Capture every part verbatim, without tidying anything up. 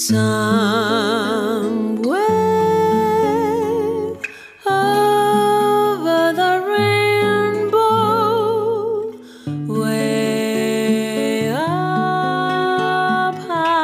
Somewhere over the rainbow, way up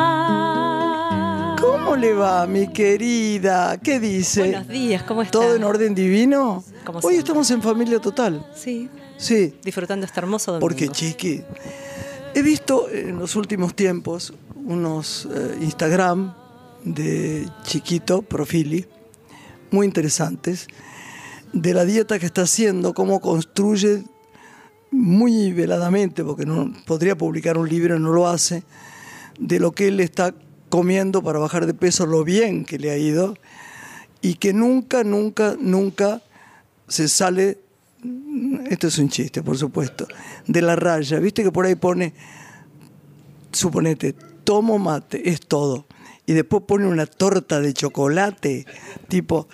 high. ¿Cómo le va, mi querida? ¿Qué dice? Buenos días, ¿cómo está? ¿Todo en orden divino? Como Hoy siempre. estamos en familia total. Sí, Sí, disfrutando este hermoso domingo. porque chiqui, he visto en los últimos tiempos unos eh, Instagram de Chiquito, Profili, muy interesantes, de la dieta que está haciendo, cómo construye muy veladamente, porque no podría publicar un libro y no lo hace, de lo que él está comiendo para bajar de peso, lo bien que le ha ido, y que nunca, nunca, nunca se sale, esto es un chiste, por supuesto, de la raya. Viste que por ahí pone, suponete, tomo mate, es todo. Y después pone una torta de chocolate, tipo,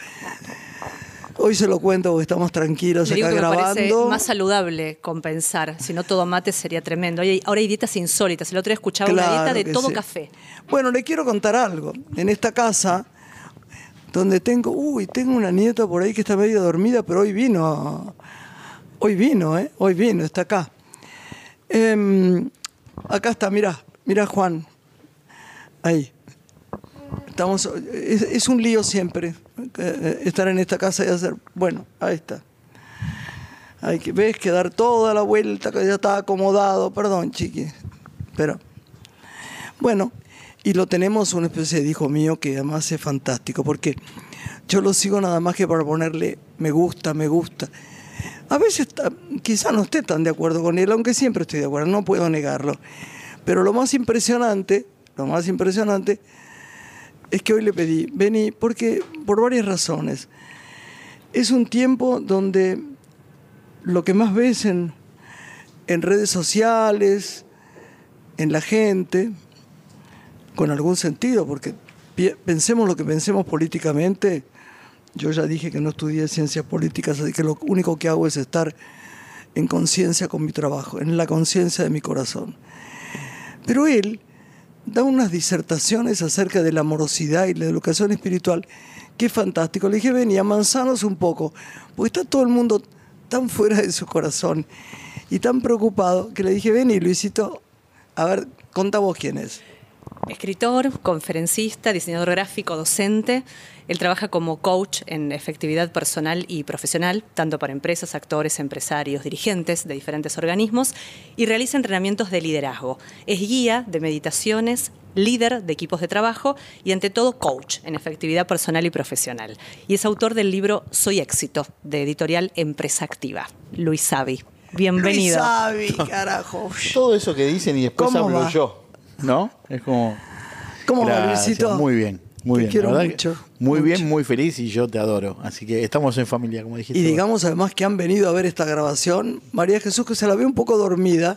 hoy se lo cuento porque estamos tranquilos Le digo acá que me parece grabando. más saludable compensar, si no todo mate sería tremendo. Hoy hay- ahora hay dietas insólitas. El otro día escuchaba una Claro dieta de que todo sí. café. Bueno, le quiero contar algo. En esta casa, donde tengo, uy, tengo una nieta por ahí que está medio dormida, pero hoy vino, hoy vino, ¿eh? Hoy vino, está acá. Em, acá está, mirá, mirá Juan, ahí. Estamos, es, es un lío siempre eh, estar en esta casa y hacer, bueno, ahí está. Hay que, ves, que dar toda la vuelta, que ya está acomodado, perdón, chiqui, pero... Bueno, y lo tenemos una especie de hijo mío que además es fantástico, porque yo lo sigo nada más que para ponerle me gusta, me gusta. A veces ta- quizá no esté tan de acuerdo con él, aunque siempre estoy de acuerdo, no puedo negarlo. Pero lo más impresionante, lo más impresionante es que hoy le pedí, vení, porque por varias razones. Es un tiempo donde lo que más ves en, en redes sociales, en la gente, con algún sentido, porque pi- pensemos lo que pensemos políticamente. Yo ya dije que no estudié ciencias políticas, así que lo único que hago es estar en conciencia con mi trabajo, en la conciencia de mi corazón. Pero él da unas disertaciones acerca de la amorosidad y la educación espiritual, que es fantástico. Le dije, vení, amansanos un poco, porque está todo el mundo tan fuera de su corazón y tan preocupado, que le dije, vení, Luisito, a ver, contá vos quién es. Escritor, conferencista, diseñador gráfico, docente. Él trabaja como coach en efectividad personal y profesional, tanto para empresas, actores, empresarios, dirigentes de diferentes organismos, y realiza entrenamientos de liderazgo. Es guía de meditaciones, líder de equipos de trabajo y, ante todo, coach en efectividad personal y profesional. Y es autor del libro Soy Éxito, de editorial Empresa Activa. Luis Savi, bienvenido. Luis Savi, carajo. Todo eso que dicen y después ¿Cómo hablo va? yo, ¿no? Es como... ¿Cómo va, Gracias, Luisito? Muy bien, muy Te bien. quiero La verdad mucho, que muy mucho. bien, muy feliz y yo te adoro. Así que estamos en familia, como dijiste. Y vos. digamos además que han venido a ver esta grabación María Jesús, que se la ve un poco dormida,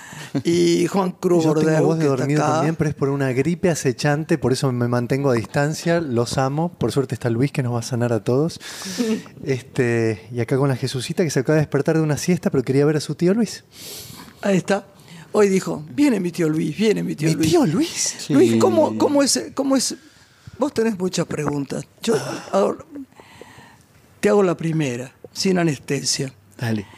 y Juan Cruz Yo tengo Bordeu, voz de que está dormido acá. también, pero es por una gripe acechante, por eso me mantengo a distancia, los amo. Por suerte está Luis, que nos va a sanar a todos. este, y acá con la Jesucita, que se acaba de despertar de una siesta, pero quería ver a su tío Luis. Ahí está. Hoy dijo, viene mi tío Luis, viene mi tío ¿Mi Luis. tío Luis? Sí. Luis, ¿cómo, cómo es, cómo es? Vos tenés muchas preguntas. Yo ahora te hago la primera, sin anestesia. Dale.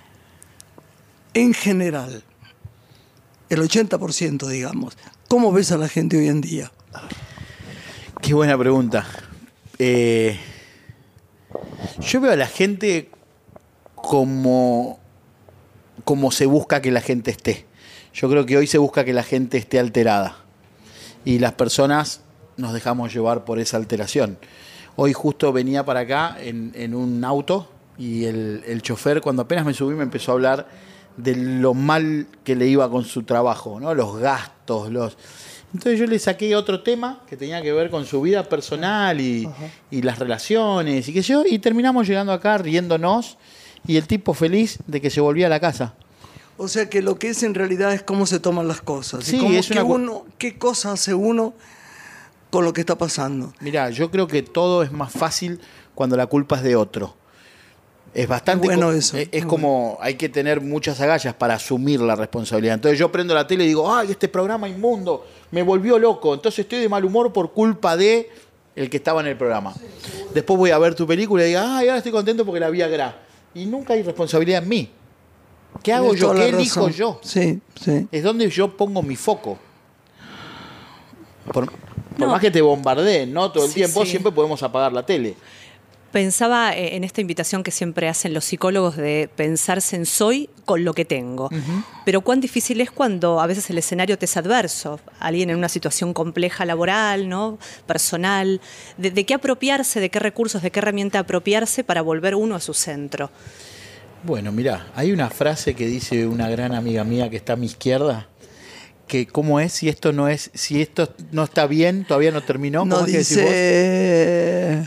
En general, el ochenta por ciento, digamos, ¿cómo ves a la gente hoy en día? Qué buena pregunta. Eh, yo veo a la gente como, como se busca que la gente esté. Yo creo que hoy se busca que la gente esté alterada. Y las personas nos dejamos llevar por esa alteración. Hoy justo venía para acá en, en un auto y el, el chofer, cuando apenas me subí, me empezó a hablar de lo mal que le iba con su trabajo, ¿no? Los gastos, los... Entonces yo le saqué otro tema que tenía que ver con su vida personal y, y las relaciones y qué sé yo, y terminamos llegando acá riéndonos y el tipo feliz de que se volvía a la casa. O sea que lo que es en realidad es cómo se toman las cosas. Sí, y cómo es que una cu- uno, qué cosa hace uno con lo que está pasando. Mirá, yo creo que todo es más fácil cuando la culpa es de otro. Es bastante Bueno co- eso, Es, es muy como hay que tener muchas agallas para asumir la responsabilidad. Entonces yo prendo la tele y digo, ay, este programa inmundo me volvió loco. Entonces estoy de mal humor por culpa de el que estaba en el programa. Después voy a ver tu película y digo, ay, ahora estoy contento porque la vi a Gra. Y nunca hay responsabilidad en mí. ¿Qué hago Tienes yo? toda ¿Qué la elijo razón. yo? Sí, sí. Es donde yo pongo mi foco. Por, por No. más que te bombardeen, ¿no? Todo el Sí, tiempo, sí. siempre podemos apagar la tele. Pensaba eh, en esta invitación que siempre hacen los psicólogos de pensarse en soy con lo que tengo. Pero cuán difícil es cuando a veces el escenario te es adverso. Alguien en una situación compleja laboral, ¿no? Personal. De, de qué apropiarse, de qué recursos, de qué herramienta apropiarse para volver uno a su centro. Bueno, mirá, hay una frase que dice una gran amiga mía que está a mi izquierda, que cómo es, si esto no es, si esto no está bien, todavía no terminó. ¿Cómo No es que decís vos? dice...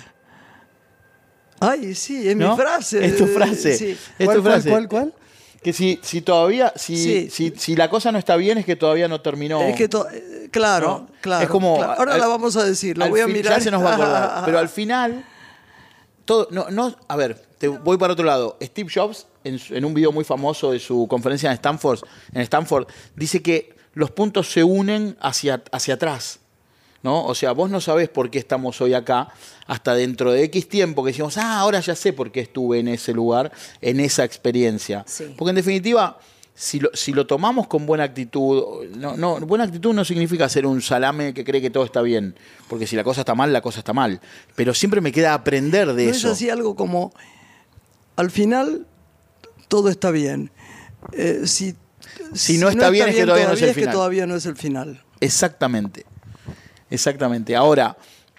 Ay, sí, es ¿No? mi frase. Es tu frase. Sí. Es ¿Cuál, tu cuál, frase. cuál, cuál? Que si, si todavía, si, Sí. si, si la cosa no está bien es que todavía no terminó. Es que, to- eh, claro, ¿No? claro. Es como- claro. Ahora al- la vamos a decir, la Al voy a fin- mirar. Ya se nos va a acordar. Pero al final, todo, no, no, a ver, te voy para otro lado. Steve Jobs, en, su- en un video muy famoso de su conferencia en Stanford, en Stanford, dice que los puntos se unen hacia, hacia atrás. ¿No? O sea, vos no sabés por qué estamos hoy acá, hasta dentro de X tiempo que decimos, ah, ahora ya sé por qué estuve en ese lugar, en esa experiencia. Sí. Porque en definitiva, si lo, si lo tomamos con buena actitud, no, no, buena actitud no significa ser un salame que cree que todo está bien, porque si la cosa está mal, la cosa está mal. Pero siempre me queda aprender de No eso. es así algo como, al final, todo está bien. Eh, si, Si no está bien, es que todavía no es el que final. todavía no es el final. Exactamente. Exactamente. Ahora,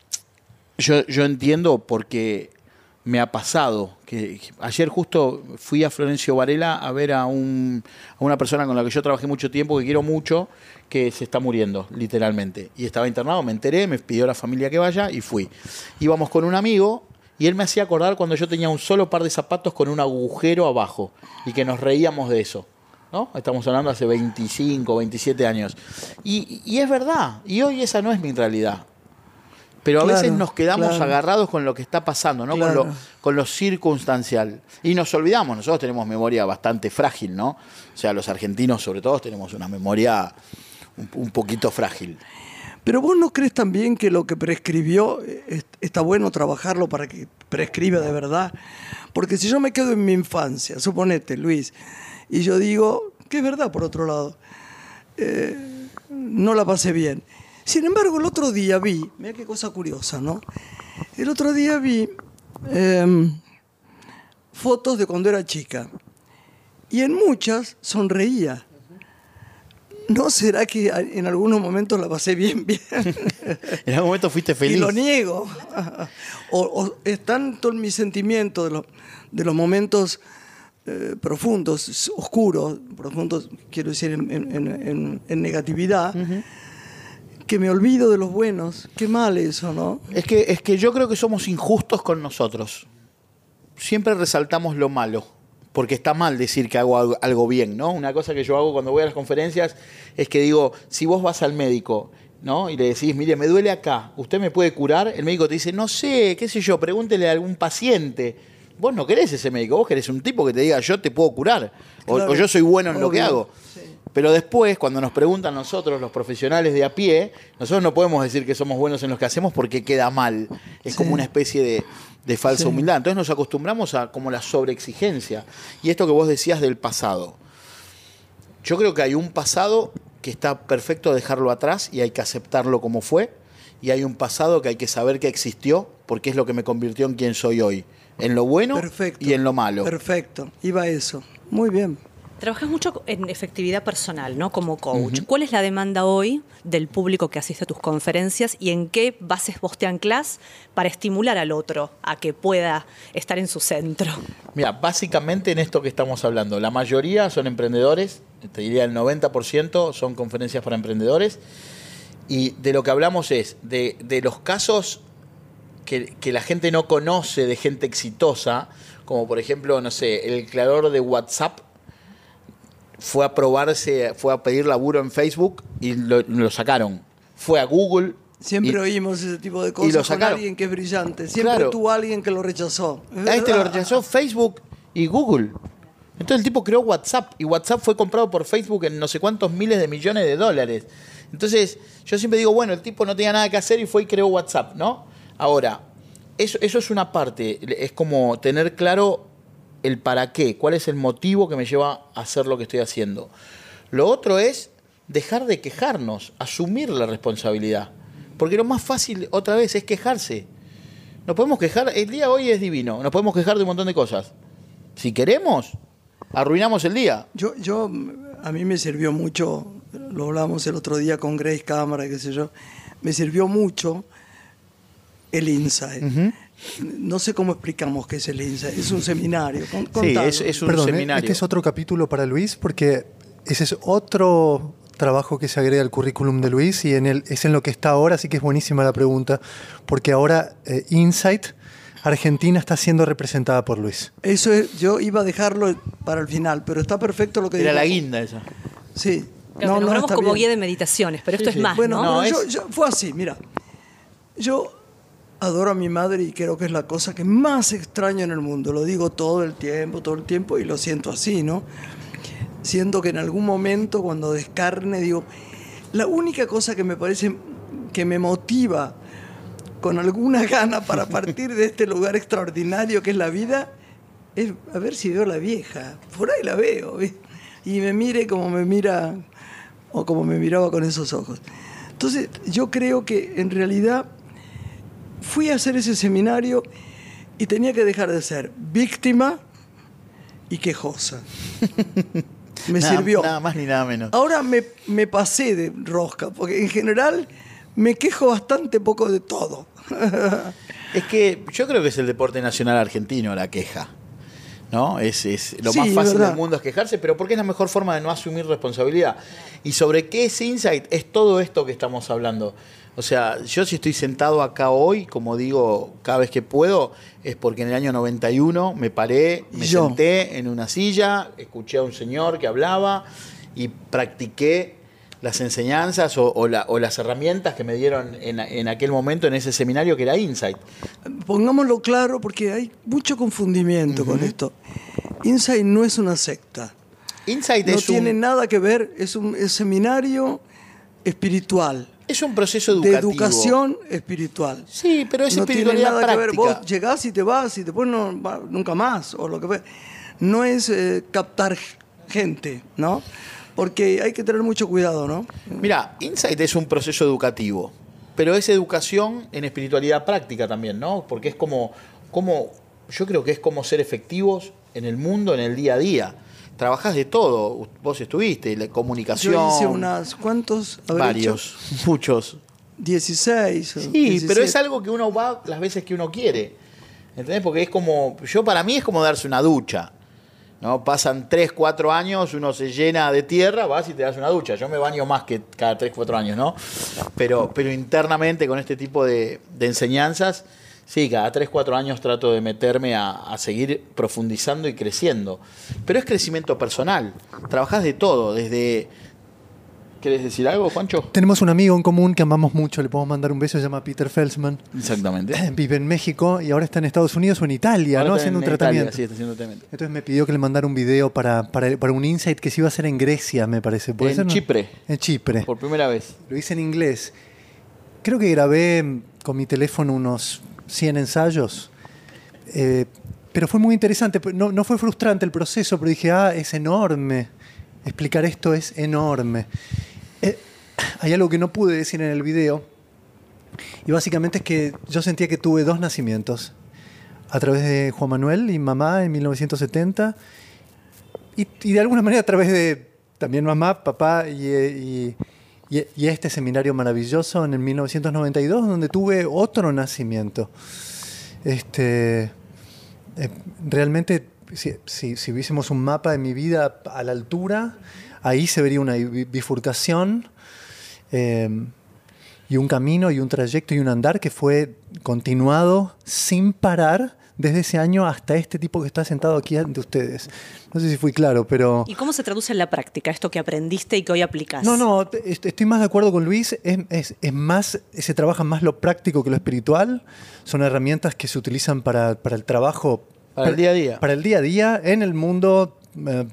yo, yo entiendo porque me ha pasado que que ayer justo fui a Florencio Varela a ver a, un, a una persona con la que yo trabajé mucho tiempo, que quiero mucho, que se está muriendo, literalmente. Y estaba internado, me enteré, me pidió la familia que vaya y fui. Íbamos con un amigo y él me hacía acordar cuando yo tenía un solo par de zapatos con un agujero abajo y que nos reíamos de eso. ¿No? Estamos hablando hace veinticinco, veintisiete años. Y, y es verdad, y hoy esa no es mi realidad. Pero a Claro, veces nos quedamos claro. agarrados con lo que está pasando, ¿no? Claro. Con, lo, con lo circunstancial. Y nos olvidamos, nosotros tenemos memoria bastante frágil, ¿no? O sea, los argentinos sobre todo tenemos una memoria un, un poquito frágil. Pero vos no crees también que lo que prescribió eh, está bueno trabajarlo para que prescriba de verdad. Porque si yo me quedo en mi infancia, suponete, Luis, y yo digo, que es verdad por otro lado, eh, no la pasé bien. Sin embargo, el otro día vi, mira qué cosa curiosa, ¿no? El otro día vi eh, fotos de cuando era chica y en muchas sonreía. ¿No será que en algunos momentos la pasé bien, bien? En algún momento fuiste feliz. Y lo niego. O, o es tanto en mi sentimiento de, lo- de los momentos eh, profundos, oscuros, profundos, quiero decir, en, en- en- en negatividad, que me olvido de los buenos. Qué mal eso, ¿no? Es que, es que yo creo que somos injustos con nosotros. Siempre resaltamos lo malo, porque está mal decir que hago algo, algo bien, ¿no? Una cosa que yo hago cuando voy a las conferencias es que digo, si vos vas al médico, ¿no? Y le decís, mire, me duele acá, ¿usted me puede curar? El médico te dice, no sé, qué sé yo, pregúntele a algún paciente. Vos no querés ese médico, vos querés un tipo que te diga, yo te puedo curar, o, Claro, o yo soy bueno en lo que obvio, hago. sí. Pero después, cuando nos preguntan nosotros, los profesionales de a pie, nosotros no podemos decir que somos buenos en lo que hacemos porque queda mal. Es Sí. como una especie de, de falsa Sí. humildad. Entonces nos acostumbramos a como la sobreexigencia. Y esto que vos decías del pasado. Yo creo que hay un pasado que está perfecto dejarlo atrás y hay que aceptarlo como fue. Y hay un pasado que hay que saber que existió porque es lo que me convirtió en quien soy hoy. En lo bueno Perfecto. y en lo malo. Perfecto. Iba a eso. Muy bien. Trabajas mucho en efectividad personal, ¿no? Como coach. ¿Cuál es la demanda hoy del público que asiste a tus conferencias y en qué bases vos te anclás para estimular al otro a que pueda estar en su centro? Mira, básicamente en esto que estamos hablando, la mayoría son emprendedores, te diría el noventa por ciento son conferencias para emprendedores, y de lo que hablamos es de, de los casos que, que la gente no conoce de gente exitosa, como por ejemplo, no sé, el creador de WhatsApp fue a probarse, fue a pedir laburo en Facebook y lo, lo sacaron. Fue a Google. Siempre y- oímos ese tipo de y cosas lo con sacaron. alguien que es brillante. Siempre Claro. tuvo alguien que lo rechazó. Es A este lo verdad. rechazó Facebook y Google. Entonces el tipo creó WhatsApp y WhatsApp fue comprado por Facebook en no sé cuántos miles de millones de dólares. Entonces yo siempre digo, bueno, el tipo no tenía nada que hacer y fue y creó WhatsApp, ¿no? Ahora, eso, eso es una parte, es como tener claro el para qué, cuál es el motivo que me lleva a hacer lo que estoy haciendo. Lo otro es dejar de quejarnos, asumir la responsabilidad. Porque lo más fácil, otra vez, es quejarse. Nos podemos quejar, el día de hoy es divino, nos podemos quejar de un montón de cosas. Si queremos, arruinamos el día. Yo, yo, a mí me sirvió mucho, lo hablamos el otro día con Grace Cámara, qué sé yo, me sirvió mucho el Insight. Uh-huh. No sé cómo explicamos qué es el Insight, es un seminario. Con, sí, es, es un Perdón, seminario. Este es otro capítulo para Luis, porque ese es otro trabajo que se agrega al currículum de Luis y en el, es en lo que está ahora, así que es buenísima la pregunta, porque ahora eh, Insight Argentina está siendo representada por Luis. Eso es, yo iba a dejarlo para el final, pero está perfecto lo que Era dijo. la guinda esa. Sí. Claro, no, nombramos como bien. guía de meditaciones, pero Sí, esto sí. es más, Bueno, ¿no? No, pero es- yo, yo- fue así, mira. Yo adoro a mi madre y creo que es la cosa que más extraño en el mundo. Lo digo todo el tiempo, todo el tiempo y lo siento así, ¿no? Siento que en algún momento cuando descarne, digo, la única cosa que me parece que me motiva con alguna gana para partir de este lugar extraordinario que es la vida, es a ver si veo a la vieja. Por ahí la veo, ¿ves? Y me mire como me mira o como me miraba con esos ojos. Entonces, yo creo que en realidad fui a hacer ese seminario y tenía que dejar de ser víctima y quejosa. Me Nada- sirvió. Nada más ni nada menos. Ahora me, me pasé de rosca, porque en general me quejo bastante poco de todo. Es que yo creo que es el deporte nacional argentino la queja. ¿No? Es, es lo Sí, más fácil verdad. del mundo es quejarse, pero porque es la mejor forma de no asumir responsabilidad. ¿Y sobre qué es Insight? Es todo esto que estamos hablando. O sea, yo si estoy sentado acá hoy, como digo cada vez que puedo, es porque en el año noventa y uno me paré, me Yo. senté en una silla, escuché a un señor que hablaba y practiqué las enseñanzas o, o, la- o las herramientas que me dieron en, en aquel momento en ese seminario que era Insight. Pongámoslo claro porque hay mucho confundimiento con esto. Insight no es una secta. Insight No es, tiene un, nada que ver, es un es seminario espiritual, es un proceso de educativo. educación espiritual. Sí, pero es No tiene espiritualidad nada que ver, práctica. vos llegás y te vas y después no va nunca más, o lo que ve. No es eh, captar gente, ¿no? Porque hay que tener mucho cuidado, ¿no? Mira, Insight es un proceso educativo, pero es educación en espiritualidad práctica también, ¿no? Porque es como, como, yo creo que es como ser efectivos en el mundo, en el día a día. Trabajás de todo, vos estuviste, la comunicación. Yo hice unas, ¿cuántos? habré varios, hecho? muchos. dieciséis. o Sí, diecisiete. pero es algo que uno va las veces que uno quiere. ¿Entendés? Porque es como, yo para mí es como darse una ducha. ¿No? Pasan tres, cuatro años, uno se llena de tierra, vas y te das una ducha. Yo me baño más que cada tres, cuatro años, ¿no? Pero, pero internamente con este tipo de, de enseñanzas, sí, cada tres, cuatro años trato de meterme a, a seguir profundizando y creciendo. Pero es crecimiento personal. Trabajás de todo, desde... ¿Querés decir algo, Juancho? Tenemos un amigo en común que amamos mucho, le podemos mandar un beso, se llama Peter Felsman. Exactamente. Vive en México y ahora está en Estados Unidos o en Italia, Ahora ¿no? está Haciendo un en Italia, tratamiento. sí, está haciendo un tratamiento. Entonces me pidió que le mandara un video para, para, para un Insight que se iba a hacer en Grecia, me parece. ¿Puede En ser, no? Chipre. En Chipre. Por primera vez. Lo hice en inglés. Creo que grabé con mi teléfono unos cien ensayos. Eh, pero fue muy interesante. No, no fue frustrante el proceso, pero dije, ah, es enorme. Explicar esto es enorme. Eh, hay algo que no pude decir en el video. Y básicamente es que yo sentía que tuve dos nacimientos. A través de Juan Manuel y mamá en mil novecientos setenta. Y, y de alguna manera a través de también mamá, papá y, y, y, y este seminario maravilloso en el mil novecientos noventa y dos, donde tuve otro nacimiento. Este, eh, realmente, si, si, si hubiésemos un mapa de mi vida a la altura, ahí se vería una bi- bifurcación eh, y un camino y un trayecto y un andar que fue continuado sin parar desde ese año hasta este tipo que está sentado aquí ante ustedes. No sé si fui claro, pero... ¿Y cómo se traduce en la práctica esto que aprendiste y que hoy aplicás? No, no, te- est- estoy más de acuerdo con Luis. Es, es- es más, se trabaja más lo práctico que lo espiritual. Son herramientas que se utilizan para, para el trabajo Para el día a día. Para el día a día, en el mundo... eh,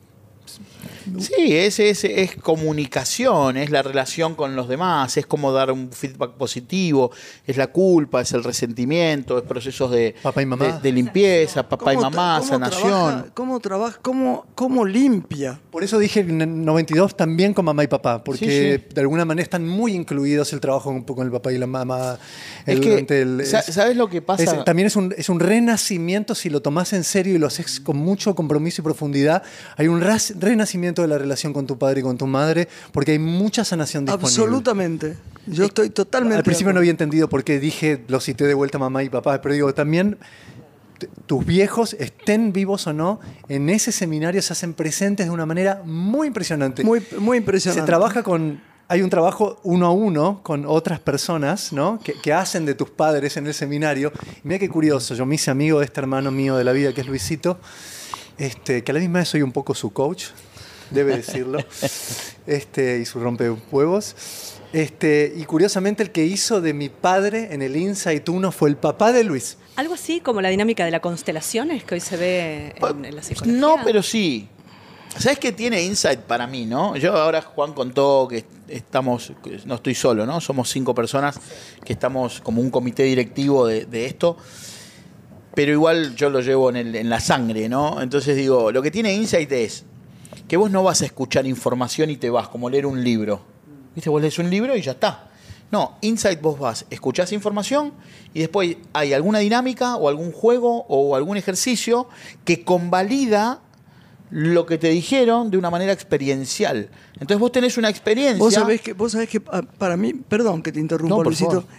Sí, es, es, es comunicación, es la relación con los demás, es como dar un feedback positivo, es la culpa, es el resentimiento, es procesos de, Papá y mamá. de, de limpieza, papá y ¿Cómo tra- mamá, cómo sanación. trabaja- ¿Cómo trabaja? ¿Cómo, cómo limpia? Por eso dije en el noventa y dos también con mamá y papá, porque Sí, sí. de alguna manera están muy incluidos el trabajo un poco con el papá y la mamá. Es el- que, durante el- sa- es- ¿sabes lo que pasa? es- también es un, es un renacimiento si lo tomás en serio y lo haces con mucho compromiso y profundidad. Hay un ras- renacimiento de la relación con tu padre y con tu madre, porque hay mucha sanación disponible. Absolutamente. Yo estoy totalmente. Al principio de no acuerdo. había entendido por qué dije, lo cité de vuelta mamá y papá, pero digo, también t- tus viejos, estén vivos o no, en ese seminario se hacen presentes de una manera muy impresionante. Muy, muy impresionante. Se trabaja con... Hay un trabajo uno a uno con otras personas, ¿no? que, que hacen de tus padres en el seminario. Y mira qué curioso, yo me hice amigo de este hermano mío de la vida, que es Luisito, este, que a la misma vez soy un poco su coach, debe decirlo, este, y su rompehuevos. Este, y curiosamente el que hizo de mi padre en el Insight uno fue el papá de Luis. Algo así como la dinámica de las constelaciones que hoy se ve en, en la psicología. No, pero sí. ¿Sabes qué tiene Insight para mí, no? Yo ahora, Juan contó que estamos, no estoy solo, ¿no? Somos cinco personas que estamos como un comité directivo de, de esto, pero igual yo lo llevo en, el, en la sangre, ¿no? Entonces digo, lo que tiene Insight es que vos no vas a escuchar información y te vas, como leer un libro. ¿Viste? Vos lees un libro y ya está. No, Insight vos vas, escuchás información y después hay alguna dinámica o algún juego o algún ejercicio que convalida lo que te dijeron de una manera experiencial. Entonces vos tenés una experiencia... Vos sabés que, vos sabés que ah, para mí, perdón que te interrumpa, No, por Luisito, favor.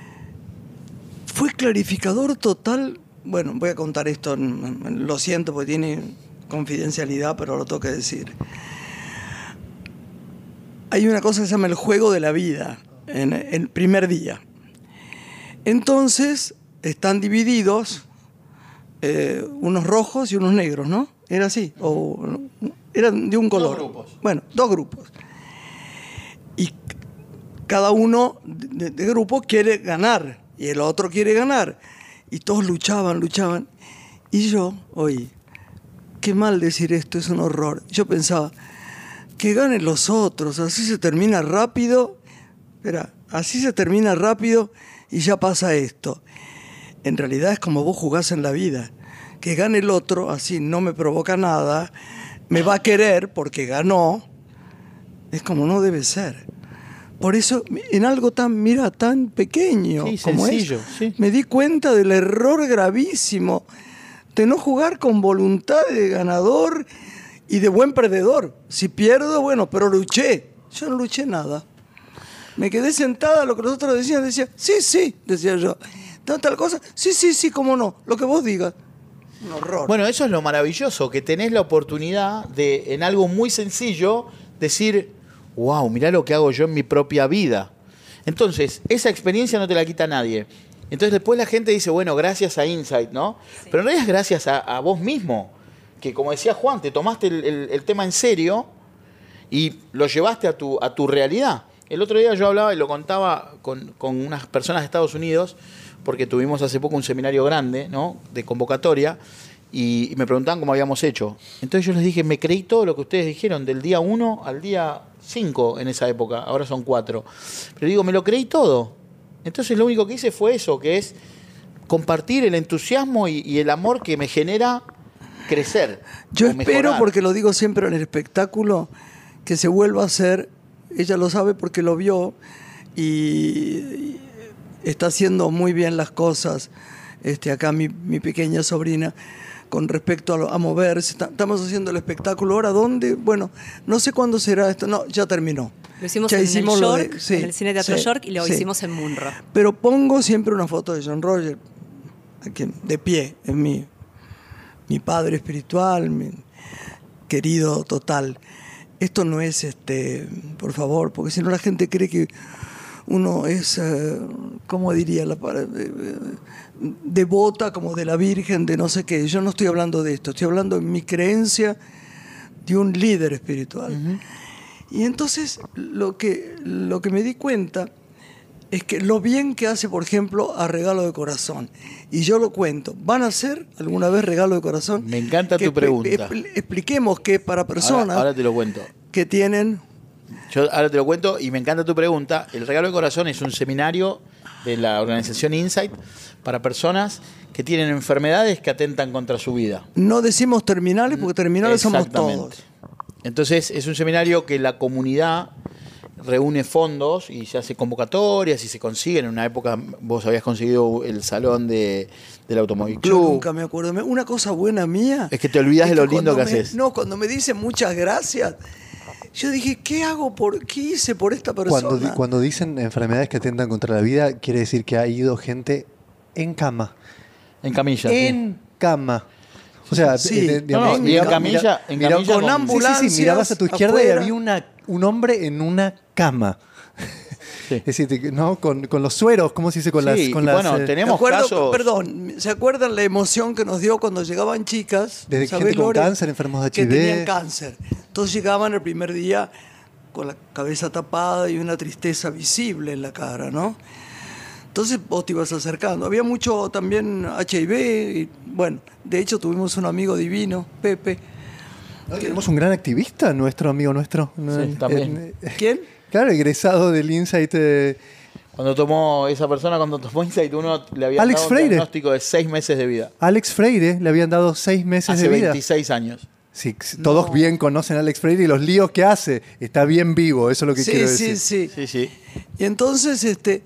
fue clarificador total. Bueno, voy a contar esto, lo siento porque tiene confidencialidad, pero lo tengo que decir. Hay una cosa que se llama el juego de la vida, en el primer día. Entonces, están divididos eh, unos rojos y unos negros, ¿no? Era así, o eran de un color. Dos grupos. Bueno, dos grupos. Y cada uno de, de grupo quiere ganar, y el otro quiere ganar. Y todos luchaban, luchaban. Y yo, oye, qué mal decir esto, es un horror. Yo pensaba, que ganen los otros, así se termina rápido. Espera, así se termina rápido y ya pasa esto. En realidad es como vos jugás en la vida. Que gane el otro, así no me provoca nada, me va a querer porque ganó. Es como no debe ser. Por eso, en algo tan, mira, tan pequeño Sí, como sencillo, es, sí. me di cuenta del error gravísimo de no jugar con voluntad de ganador y de buen perdedor. Si pierdo, bueno, pero luché. Yo no luché nada. Me quedé sentada, lo que los otros decían, decía, sí, sí, decía yo. Tal, tal cosa, sí, sí, sí, cómo no, lo que vos digas. Un horror. Bueno, eso es lo maravilloso, que tenés la oportunidad de, en algo muy sencillo, decir, wow, mirá lo que hago yo en mi propia vida. Entonces, esa experiencia no te la quita nadie. Entonces después la gente dice, bueno, gracias a Insight, ¿no? Sí. Pero en realidad es gracias a, a vos mismo, que como decía Juan, te tomaste el, el- el tema en serio y lo llevaste a tu, a tu realidad. El otro día yo hablaba y lo contaba con, con unas personas de Estados Unidos, porque tuvimos hace poco un seminario grande, ¿no?, de convocatoria, y, y me preguntaban cómo habíamos hecho. Entonces yo les dije, me creí todo lo que ustedes dijeron, del día uno al día cinco en esa época, ahora son cuatro. Pero digo, me lo creí todo. Entonces lo único que hice fue eso, que es compartir el entusiasmo y, y el amor que me genera crecer. Yo o espero, mejorar. porque lo digo siempre en el espectáculo, que se vuelva a hacer, ella lo sabe porque lo vio y, y está haciendo muy bien las cosas, este, acá mi, mi pequeña sobrina, con respecto a, lo- a moverse. Ta- Estamos haciendo el espectáculo ahora, ¿dónde? Bueno, no sé cuándo será esto, no, ya terminó. Lo hicimos Ya en hicimos el lo York, de- sí, en el Cine Teatro sí, York, y lo sí. hicimos en Munro. Pero pongo siempre una foto de John Roger, aquí, de pie, es mi, mi padre espiritual, mi querido total. Esto no es, este, por favor, porque si no la gente cree que uno es, eh, ¿cómo diría la palabra? Eh, eh, devota como de la Virgen, de no sé qué. Yo no estoy hablando de esto, estoy hablando de mi creencia de un líder espiritual. Y entonces lo que, lo que me di cuenta es que lo bien que hace, por ejemplo, a Regalo de Corazón. Y yo lo cuento. ¿Van a hacer alguna vez Regalo de Corazón? Me encanta que tu pregunta. expl- expliquemos que para personas Ahora, ahora te lo cuento. que tienen... Yo ahora te lo cuento y me encanta tu pregunta. El Regalo de Corazón es un seminario de la organización Insight para personas que tienen enfermedades que atentan contra su vida. No decimos terminales porque terminales somos Exactamente. todos. Entonces es un seminario que la comunidad reúne fondos y se hace convocatorias y se consiguen. En una época vos habías conseguido el salón de, del Automóvil Yo Club. nunca me acuerdo. Me- Una cosa buena mía... Es que te olvidás de lo lindo cuando que me- haces. No, cuando me dicen muchas gracias, yo dije, ¿qué hago? Por, ¿Qué hice por esta persona? Cuando, di- cuando dicen enfermedades que atentan contra la vida, quiere decir que ha ido gente en cama. En camilla. En cama. O sea, Sí. eh, No, no, digamos, y en mira- camilla, mira- en mira- camilla con con- ambulancias. Sí, sí, sí, mirabas a tu izquierda afuera. y había una, un hombre en una cama. Sí. Es decir, ¿no? Con, con los sueros, ¿cómo se dice? Con Sí, las, y con las, bueno, eh, ¿Se tenemos acuerdan- casos. Perdón, ¿se acuerdan la emoción que nos dio cuando llegaban chicas? Desde ¿sabés, gente con Lore? cáncer, enfermos de H I V. Que tenían cáncer. Entonces llegaban el primer día con la cabeza tapada y una tristeza visible en la cara, ¿no? Entonces vos te ibas acercando. Había mucho también H I V. Y, bueno, de hecho tuvimos un amigo divino, Pepe. ¿No? Tenemos un gran activista, nuestro amigo nuestro. Sí, también. En- ¿Quién? claro, egresado del Insight. eh, Cuando tomó esa persona, cuando tomó Insight uno, le había Alex dado Freire. un diagnóstico de seis meses de vida. Alex Freire le habían dado seis meses Hace de vida. veintiséis años. Sí, todos bien conocen a Alex Freire y los líos que hace. Está bien vivo, eso es lo que Sí, quiero sí, decir. sí. Sí, sí. Y entonces, este,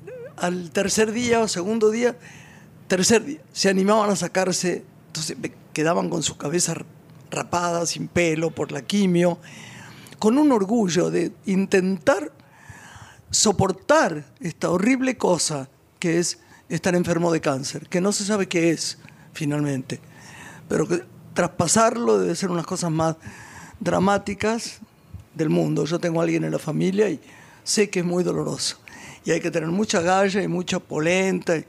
al tercer día o segundo día, tercer día, se animaban a sacarse, entonces me quedaban con su cabeza rapada, sin pelo, por la quimio, con un orgullo de intentar soportar esta horrible cosa que es estar enfermo de cáncer, que no se sabe qué es finalmente, pero que traspasarlo debe ser unas cosas más dramáticas del mundo. Yo tengo a alguien en la familia y sé que es muy doloroso. Y hay que tener mucha galla y mucha polenta.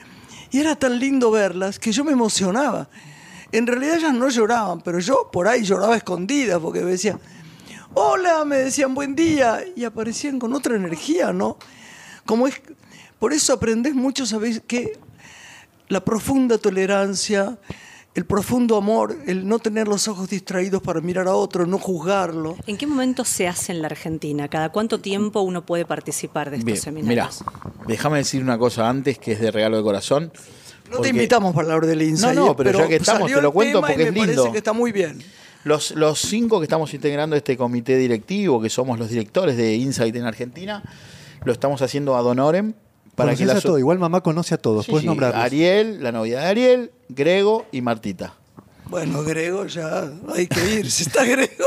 Y era tan lindo verlas que yo me emocionaba. En realidad ellas no lloraban, pero yo por ahí lloraba escondida porque me decían, hola, me decían buen día, y aparecían con otra energía, ¿no? Como es, por eso aprendés mucho, ¿sabéis? Que la profunda tolerancia, el profundo amor, el no tener los ojos distraídos para mirar a otro, no juzgarlo. ¿En qué momento se hace en la Argentina? ¿Cada cuánto tiempo uno puede participar de estos Bien, mirá, seminarios? déjame decir una cosa antes que es de regalo de corazón. No porque te invitamos para hablar del Insight. No, no, pero ya que estamos, salió te lo el cuento tema y porque es me parece lindo. que está muy bien. Los, los cinco que estamos integrando este comité directivo, que somos los directores de Insight en Argentina, lo estamos haciendo ad honorem. Para que Conoces la a so- todo, igual mamá conoce a todos, Sí, puedes sí, nombrarlos. Ariel, la novia de Ariel, Grego y Martita. Bueno, Grego, ya hay que ir. Si está Grego.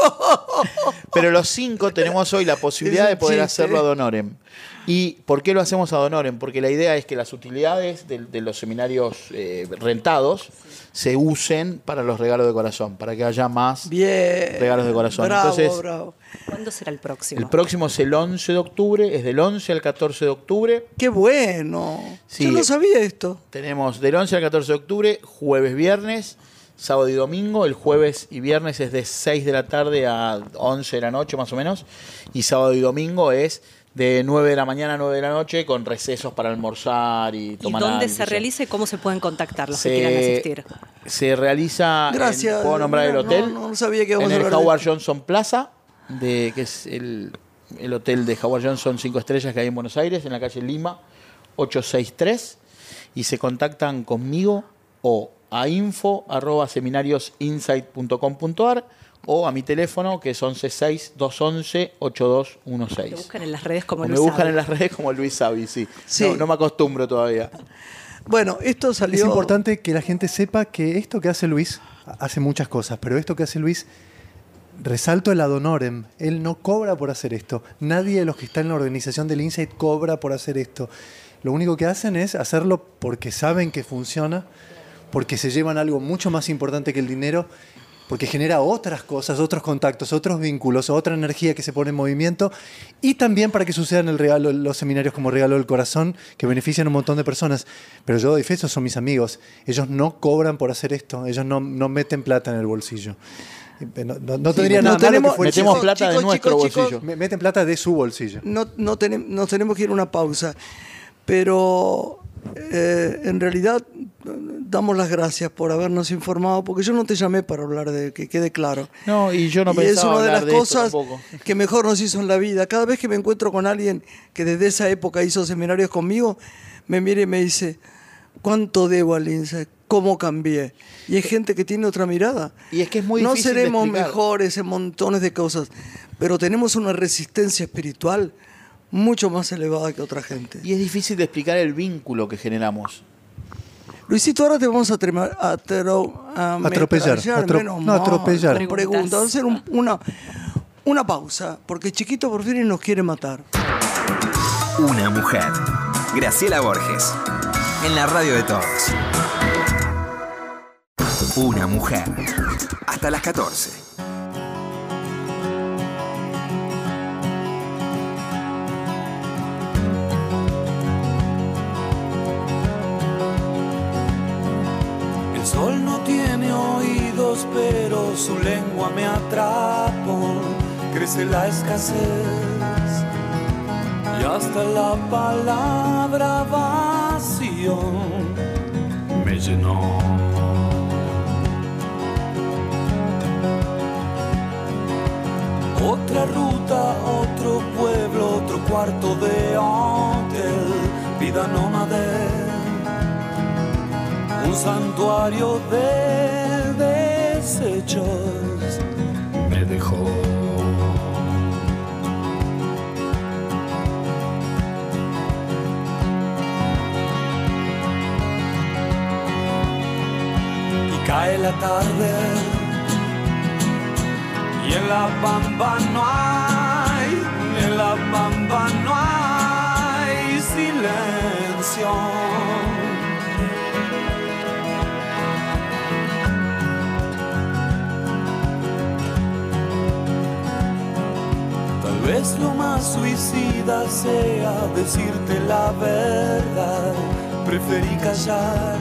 Pero los cinco tenemos hoy la posibilidad Es de un poder chiste. hacerlo ad honorem. ¿Y por qué lo hacemos ad honorem? Porque la idea es que las utilidades de, de los seminarios eh, rentados se usen para los regalos de corazón, para que haya más Bien. regalos de corazón. Bravo, Entonces, bravo. ¿Cuándo será el próximo? el próximo es el once de octubre, es del once al catorce de octubre. Qué bueno. Sí. Yo no sabía esto. Tenemos del once al catorce de octubre, jueves, viernes, sábado y domingo. El jueves y viernes es de seis de la tarde a once de la noche más o menos. Y sábado y domingo es de nueve de la mañana a nueve de la noche con recesos para almorzar y ¿Y tomar dónde algo, se sí. realiza y cómo se pueden contactar los Se- que quieran asistir? Se realiza, en- Gracias. puedo nombrar el No, hotel, No, no sabía que íbamos en a el hablar de Howard esto. Johnson Plaza, de, que es el, el hotel de Howard Johnson cinco estrellas que hay en Buenos Aires, en la calle Lima ochocientos sesenta y tres, y se contactan conmigo o a info arroba seminariosinsight punto com punto ar o a mi teléfono que es once seis dos once ocho dos uno Te seis. buscan en las redes como O me Luis buscan Sabe. en las redes como Luis Savi, sí. Sí. No, no me acostumbro todavía. Bueno, esto salió. Es importante que la gente sepa que esto que hace Luis, hace muchas cosas, pero esto que hace Luis, resalto el ad honorem, él no cobra por hacer esto. Nadie de los que están en la organización del Insight cobra por hacer esto. Lo único que hacen es hacerlo porque saben que funciona, porque se llevan algo mucho más importante que el dinero porque genera otras cosas, otros contactos, otros vínculos, otra energía que se pone en movimiento, y también para que sucedan el regalo, los seminarios como Regalo del Corazón, que benefician a un montón de personas. Pero yo doy fe, esos son mis amigos. Ellos no cobran por hacer esto, ellos no, no meten plata en el bolsillo. No, no, no tendría no nada tenemos- malo que fuera Metemos eso. plata de chicos, nuestro chicos, bolsillo. Me- Meten plata de su bolsillo. No, no tenem- nos tenemos que ir a una pausa, pero eh, en realidad damos las gracias por habernos informado, porque yo no te llamé para hablar de que quede claro. No, y yo no Y es pensaba una de las hablar de esto cosas tampoco. que mejor nos hizo en la vida. Cada vez que me encuentro con alguien que desde esa época hizo seminarios conmigo, me mira y me dice, ¿cuánto debo al INSEE? ¿Cómo cambié? Y hay gente que tiene otra mirada. Y es que es muy No difícil de seremos explicar. mejores en montones de cosas, pero tenemos una resistencia espiritual mucho más elevada que otra gente. Y es difícil de explicar el vínculo que generamos. Luisito, ahora te vamos a, trema- a, tro- a Atropellar, metrallar, atro- menos no, mal, atropellar. con preguntas. Vamos a hacer un- una, una pausa, porque Chiquito Porfirio nos quiere matar. Una mujer. Graciela Borges. En la radio de todos. Una mujer. Hasta las catorce. El sol no tiene oídos, pero su lengua me atrapó. Crece la escasez y hasta la palabra vacío me llenó. Otra ruta, otro pueblo, otro cuarto de hotel, vida nómade. Un santuario de desechos me dejó. Y cae la tarde y en la pampa no hay, en la pampa no hay silencio. Tal vez lo más suicida sea decirte la verdad. Preferí callar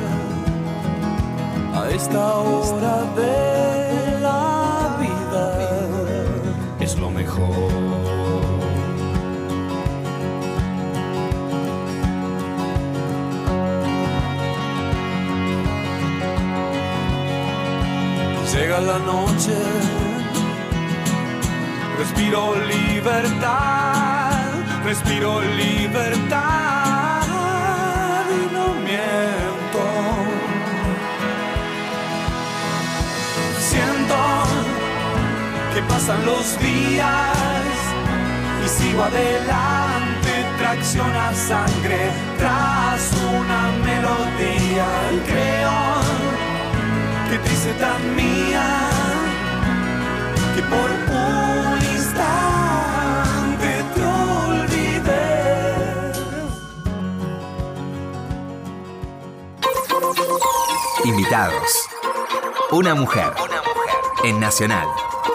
a esta hora de la vida. Es lo mejor. Llega la noche, respiro libertad, respiro libertad y no miento. Siento que pasan los días y sigo adelante, tracciona sangre tras una melodía. Y creo que te hice tan mía que por un instante te olvidé. Invitados. Una mujer. Una mujer. En Nacional.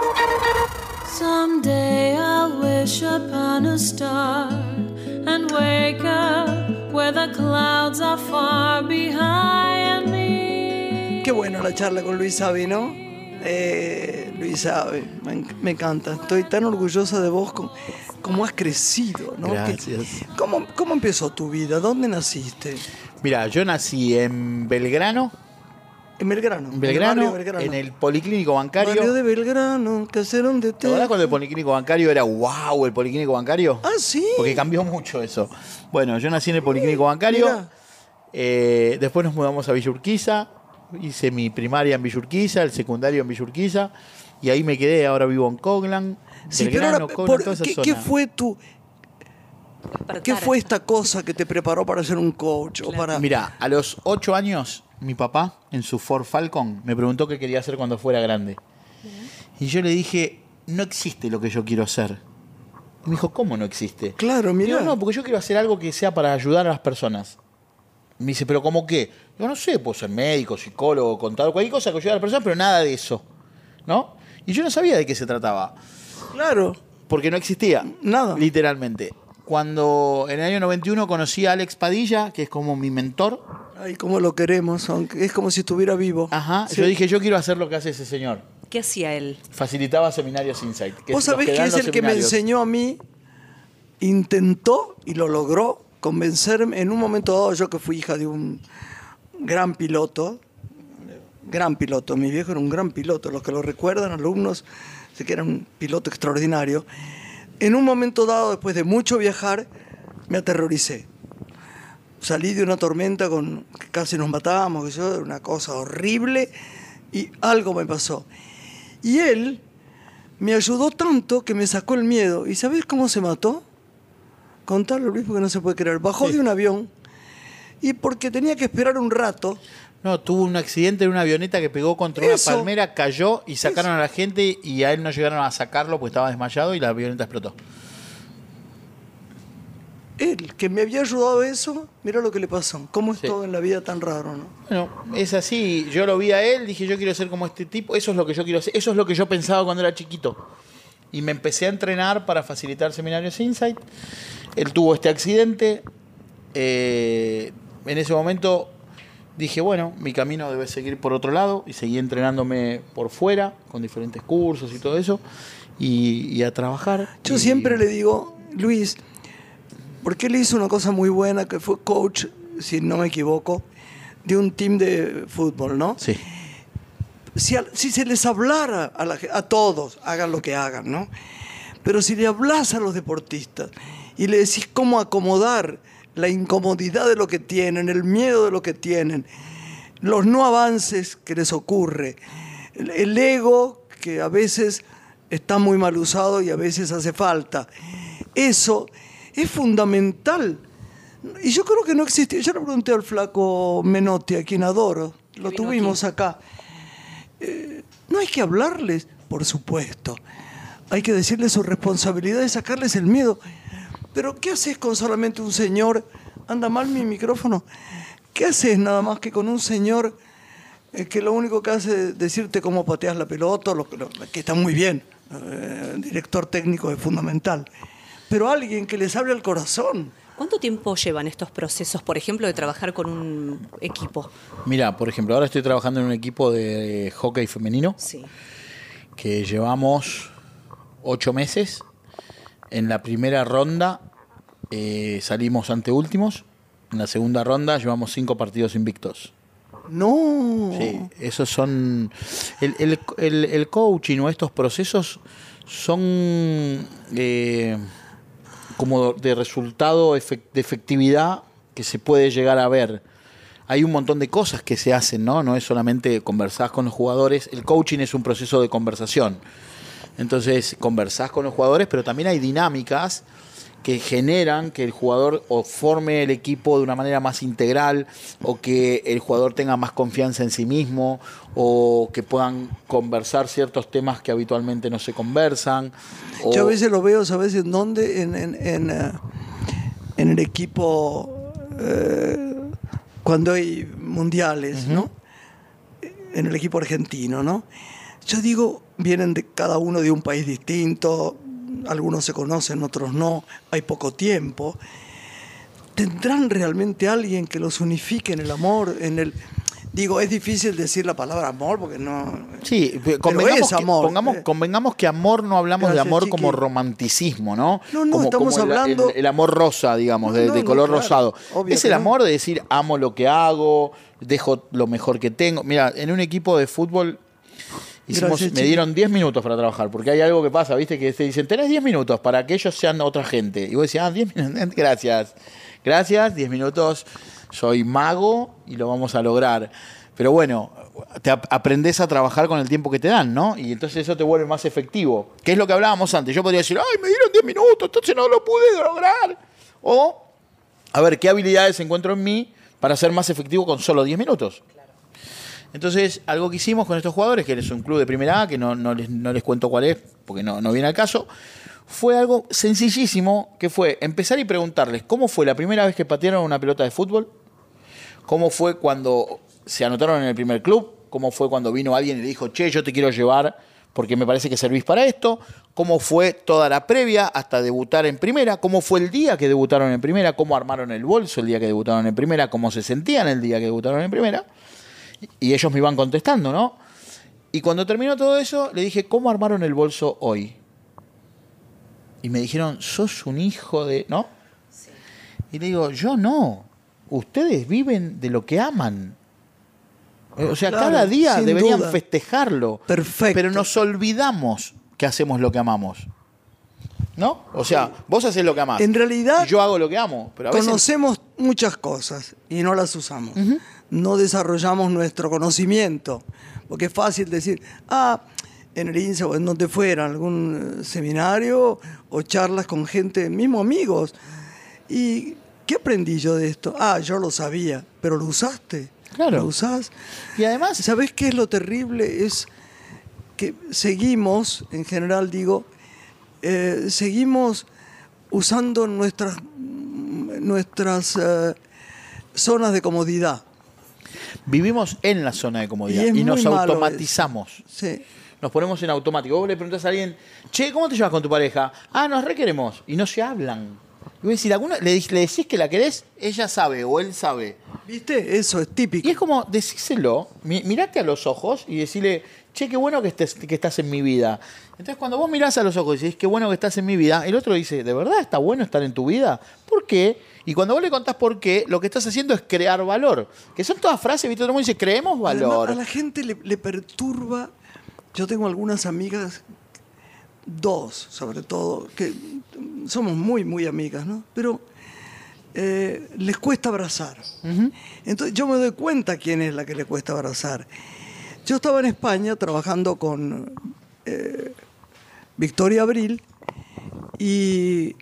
Someday I'll wish upon a star and wake up where the clouds are far behind me. Qué bueno la charla con Luis Savi, ¿no? Eh, Luis Savi, me, en- me encanta. Estoy tan orgullosa de vos, con, cómo has crecido, ¿no? Gracias. Que- ¿cómo, ¿Cómo empezó tu vida? ¿Dónde naciste? Mira, yo nací en Belgrano, En Belgrano. en el Belgrano, barrio Belgrano. en el Policlínico Bancario. Barrio de Belgrano, caserón de ¿Te té. acordás cuando el Policlínico Bancario era wow, el Policlínico Bancario? Ah, sí. Porque cambió mucho eso. Bueno, yo nací en el Policlínico Bancario. Mirá. Eh, después nos mudamos a Villa Urquiza. Hice mi primaria en Villa Urquiza, el secundario en Villa Urquiza. Y ahí me quedé. Ahora vivo en Coglan. Sí, Belgrano, pero ahora, Coglan, por- toda esa ¿qué, zona. qué fue tu, Despertar. qué fue esta cosa que te preparó para ser un coach o para? Mira, a los ocho años, mi papá, en su Ford Falcon, me preguntó qué quería hacer cuando fuera grande. Y yo le dije, no existe lo que yo quiero hacer. Y me dijo, ¿cómo no existe? Claro, mira. Digo, no, porque yo quiero hacer algo que sea para ayudar a las personas. Me dice, ¿pero cómo qué? Yo no sé, puedo ser médico, psicólogo, contador, cualquier cosa que ayude a las personas, pero nada de eso. ¿no? Y yo no sabía de qué se trataba. Claro. Porque no existía. Nada. Literalmente. Cuando en el año noventa y uno conocí a Alex Padilla, que es como mi mentor. Ay, cómo lo queremos, aunque es como si estuviera vivo. Ajá. Sí. Yo dije, yo quiero hacer lo que hace ese señor. ¿Qué hacía él? Facilitaba seminarios Insight. Que Vos es los sabés que, dan es los el que me seminarios. enseñó a mí, intentó y lo logró convencerme en un momento dado, yo que fui hija de un gran piloto, gran piloto, mi viejo era un gran piloto, los que lo recuerdan, alumnos, sé que era un piloto extraordinario. En un momento dado, después de mucho viajar, me aterroricé. Salí de una tormenta con que casi nos matábamos, que yo, era una cosa horrible, y algo me pasó. Y él me ayudó tanto que me sacó el miedo. ¿Y sabés cómo se mató? Contarlo, Luis, porque no se puede creer. Bajó Sí. de un avión y porque tenía que esperar un rato. No, tuvo un accidente en una avioneta que pegó contra Eso. una palmera, cayó y sacaron a la gente y a él no llegaron a sacarlo porque estaba desmayado y la avioneta explotó. Él, que me había ayudado a eso, mira lo que le pasó. Cómo es Sí. todo en la vida tan raro, ¿no? Bueno, es así. Yo lo vi a él, dije, yo quiero ser como este tipo. Eso es lo que yo quiero hacer. Eso es lo que yo pensaba cuando era chiquito. Y me empecé a entrenar para facilitar seminarios Insight. Él tuvo este accidente. Eh, en ese momento dije, bueno, mi camino debe seguir por otro lado. Y seguí entrenándome por fuera, con diferentes cursos y todo eso. Y, y a trabajar. Yo Y- siempre le digo, Luis, porque él hizo una cosa muy buena, que fue coach, si no me equivoco, de un team de fútbol, ¿no? Sí. Si, a- si se les hablara a, la ge- a todos, hagan lo que hagan, ¿no? Pero si le hablas a los deportistas y le decís cómo acomodar la incomodidad de lo que tienen, el miedo de lo que tienen, los no avances que les ocurre, el, el ego que a veces está muy mal usado y a veces hace falta, eso es fundamental. Y yo creo que no existe. Yo le pregunté al flaco Menotti, a quien adoro, lo vino tuvimos acá. Eh, no hay que hablarles, por supuesto. Hay que decirles su responsabilidad y sacarles el miedo. Pero ¿qué haces con solamente un señor? ¿Anda mal mi micrófono? ¿Qué haces nada más que con un señor eh, que lo único que hace es decirte cómo pateas la pelota, lo, lo- que está muy bien, eh, director técnico es fundamental, pero alguien que les hable al corazón? ¿Cuánto tiempo llevan estos procesos, por ejemplo, de trabajar con un equipo? Mira, por ejemplo, ahora estoy trabajando en un equipo de hockey femenino. Sí. Que llevamos ocho meses. En la primera ronda eh, salimos anteúltimos. En la segunda ronda llevamos cinco partidos invictos. No. Sí, esos son... El, el, el, el coaching o estos procesos son eh, como de resultado efec- de efectividad que se puede llegar a ver. Hay un montón de cosas que se hacen, ¿no? No es solamente conversar con los jugadores. El coaching es un proceso de conversación. Entonces, conversás con los jugadores, pero también hay dinámicas que generan que el jugador o forme el equipo de una manera más integral, o que el jugador tenga más confianza en sí mismo, o que puedan conversar ciertos temas que habitualmente no se conversan. o- Yo a veces lo veo, ¿sabes en dónde? En, en, en, eh, en el equipo, eh, cuando hay mundiales, ¿no? En el equipo argentino, ¿no? Yo digo, vienen de cada uno de un país distinto, algunos se conocen, otros no, hay poco tiempo. ¿Tendrán realmente alguien que los unifique en el amor, en el... Digo, es difícil decir la palabra amor porque no... Sí, Pero convengamos, es amor. Que, pongamos, Eh. convengamos que amor no hablamos Gracias, de amor Chiqui. como romanticismo, ¿no? No, no, como, estamos como el- hablando- El, el amor rosa, digamos, No, de, no, de no, color claro, rosado. obvio Es que el no. amor de decir, amo lo que hago, dejo lo mejor que tengo. Mira, en un equipo de fútbol hicimos, Gracias, me Chiqui. dieron diez minutos para trabajar, porque hay algo que pasa, ¿viste? Que te dicen, tenés diez minutos para que ellos sean otra gente. Y vos decís, ah, diez minutos, gracias. Gracias, diez minutos, soy mago y lo vamos a lograr. Pero bueno, te ap- aprendés a trabajar con el tiempo que te dan, ¿no? Y entonces eso te vuelve más efectivo. ¿Qué es lo que hablábamos antes? Yo podría decir, ay, me dieron diez minutos, entonces no lo pude lograr. O, a ver, ¿qué habilidades encuentro en mí para ser más efectivo con solo diez minutos? Entonces, algo que hicimos con estos jugadores, que es un club de primera A, que no, no, les, no les cuento cuál es, porque no, no viene al caso, fue algo sencillísimo, que fue empezar y preguntarles cómo fue la primera vez que patearon una pelota de fútbol, cómo fue cuando se anotaron en el primer club, cómo fue cuando vino alguien y le dijo, che, yo te quiero llevar porque me parece que servís para esto, cómo fue toda la previa hasta debutar en primera, cómo fue el día que debutaron en primera, cómo armaron el bolso el día que debutaron en primera, cómo se sentían el día que debutaron en primera. Y ellos me iban contestando, ¿no? Y cuando terminó todo eso, le dije, ¿cómo armaron el bolso hoy? Y me dijeron, sos un hijo de... ¿no? Sí. Y le digo, yo no. Ustedes viven de lo que aman. O sea, claro, cada día deberían duda. festejarlo. Perfecto. Pero nos olvidamos que hacemos lo que amamos. ¿No? O sea, vos haces lo que amás. En realidad, y yo hago lo que amo. Pero a veces... conocemos muchas cosas y no las usamos. Uh-huh. No desarrollamos nuestro conocimiento. Porque es fácil decir, ah, en el I N S E o en donde fuera, algún seminario o charlas con gente, mismo amigos. ¿Y qué aprendí yo de esto? Ah, yo lo sabía, pero lo usaste. Claro. Lo usás. Y además, ¿sabés qué es lo terrible? Es que seguimos, en general digo, eh, seguimos usando nuestras, nuestras uh, zonas de comodidad. Vivimos en la zona de comodidad y, y nos automatizamos. Sí. Nos ponemos en automático. Vos le preguntás a alguien, che, ¿cómo te llevas con tu pareja? Ah, nos requeremos. Y no se hablan. Y vos decís, ¿alguna, le, le decís que la querés, ella sabe o él sabe. ¿Viste? Eso es típico. Y es como, decíselo, mirate a los ojos y decirle, che, qué bueno que, estés, que estás en mi vida. Entonces, cuando vos mirás a los ojos y decís, qué bueno que estás en mi vida, el otro dice, ¿de verdad está bueno estar en tu vida? ¿Por qué? Y cuando vos le contás por qué, lo que estás haciendo es crear valor. Que son todas frases, ¿viste? Todo el mundo dice, creemos valor. Además, a la gente le, le perturba. Yo tengo algunas amigas, dos sobre todo, que somos muy, muy amigas, ¿no? Pero eh, les cuesta abrazar. Uh-huh. Entonces yo me doy cuenta quién es la que le cuesta abrazar. Yo estaba en España trabajando con eh, Victoria Abril y...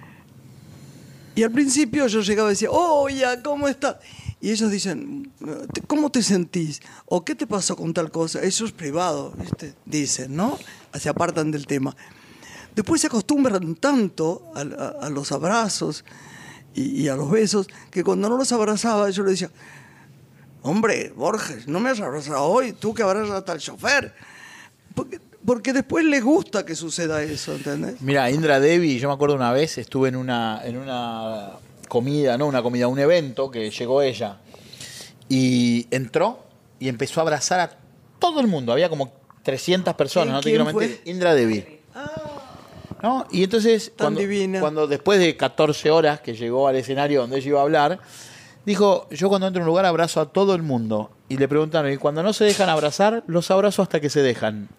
Y al principio yo llegaba y decía, oye, ¿cómo estás? Y ellos dicen, ¿cómo te sentís? ¿O qué te pasó con tal cosa? Eso es privado, ¿viste? Dicen, ¿no? Se apartan del tema. Después se acostumbran tanto a, a, a los abrazos y, y a los besos, que cuando no los abrazaba yo le decía, hombre, Borges, no me has abrazado hoy, tú que abrazas al chofer. Porque, porque después les gusta que suceda eso, ¿entendés? Mira, Indra Devi, yo me acuerdo una vez, estuve en una, en una comida, no una comida, un evento que llegó ella y entró y empezó a abrazar a todo el mundo. Había como trescientas personas, no te quiero mentir. Indra Devi. Ah. ¿No? Y entonces, cuando, cuando después de catorce horas que llegó al escenario donde ella iba a hablar, dijo, yo cuando entro en un lugar abrazo a todo el mundo. Y le preguntaron, y cuando no se dejan abrazar, los abrazo hasta que se dejan.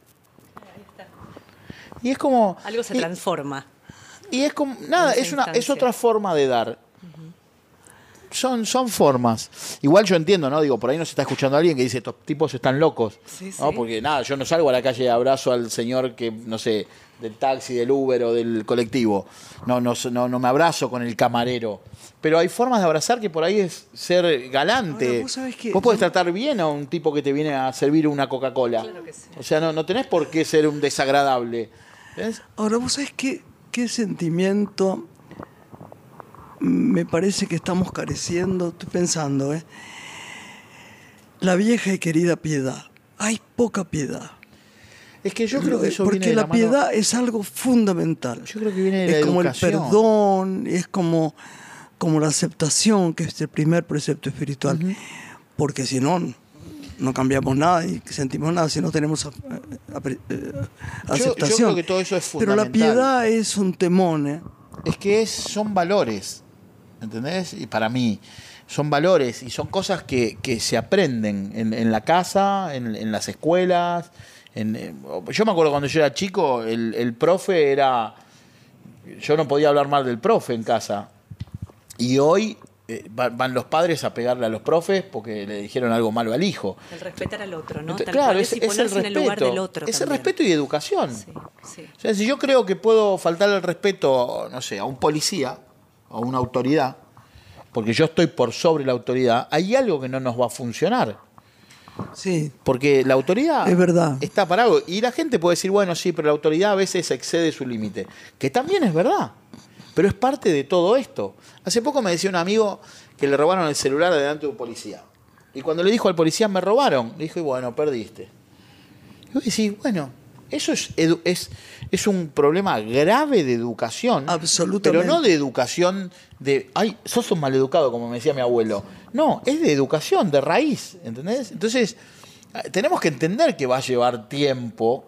Y es como... Algo se y, transforma. Y es como... Nada, es, una, es otra forma de dar. Uh-huh. Son, son formas. Igual yo entiendo, ¿no? Digo, por ahí nos está escuchando alguien que dice, estos tipos están locos. Sí, ¿no? Sí. Porque nada, yo no salgo a la calle y abrazo al señor que, no sé, del taxi, del Uber o del colectivo. No, no, no, no me abrazo con el camarero. Pero hay formas de abrazar que por ahí es ser galante. Ahora, ¿vos sabés que vos podés tratar bien a un tipo que te viene a servir una Coca-Cola. Claro que sí. O sea, no, no tenés por qué ser un desagradable. ¿Ves? Ahora, ¿vos sabés qué, qué sentimiento me parece que estamos careciendo? Estoy pensando, ¿eh? La vieja y querida piedad. Hay poca piedad. Es que yo creo que eso Porque viene de la, la piedad mano... es algo fundamental. Yo creo que viene de la Es como educación. el perdón, es como, como la aceptación, que es el primer precepto espiritual. Uh-huh. Porque si no, no cambiamos nada y sentimos nada si no tenemos a, a, a, a, aceptación. Yo, yo creo que todo eso es fundamental. Pero la piedad es un temón, ¿eh? Es que es, son valores, ¿entendés? Y para mí son valores y son cosas que, que se aprenden en, en la casa, en, en las escuelas. En, yo me acuerdo cuando yo era chico, el, el profe era... Yo no podía hablar mal del profe en casa. Y hoy eh, van los padres a pegarle a los profes porque le dijeron algo malo al hijo. El respetar al otro, ¿no? Entonces, Tal claro, cual es, es, y es el respeto. En el lugar del otro es también. el respeto y educación. Sí, sí. O sea, si yo creo que puedo faltarle el respeto, no sé, a un policía, a una autoridad, porque yo estoy por sobre la autoridad, hay algo que no nos va a funcionar. Sí. Porque la autoridad es verdad. Está para algo. Y la gente puede decir, bueno, sí, pero la autoridad a veces excede su límite. Que también es verdad. Pero es parte de todo esto. Hace poco me decía un amigo que le robaron el celular delante de un policía. Y cuando le dijo al policía, me robaron, le dijo, y bueno, perdiste. Y vos decís, bueno, Eso es, edu- es, es un problema grave de educación. Absolutamente. Pero no de educación de, ay, sos un maleducado, como me decía mi abuelo. No, es de educación, de raíz, ¿entendés? Entonces, tenemos que entender que va a llevar tiempo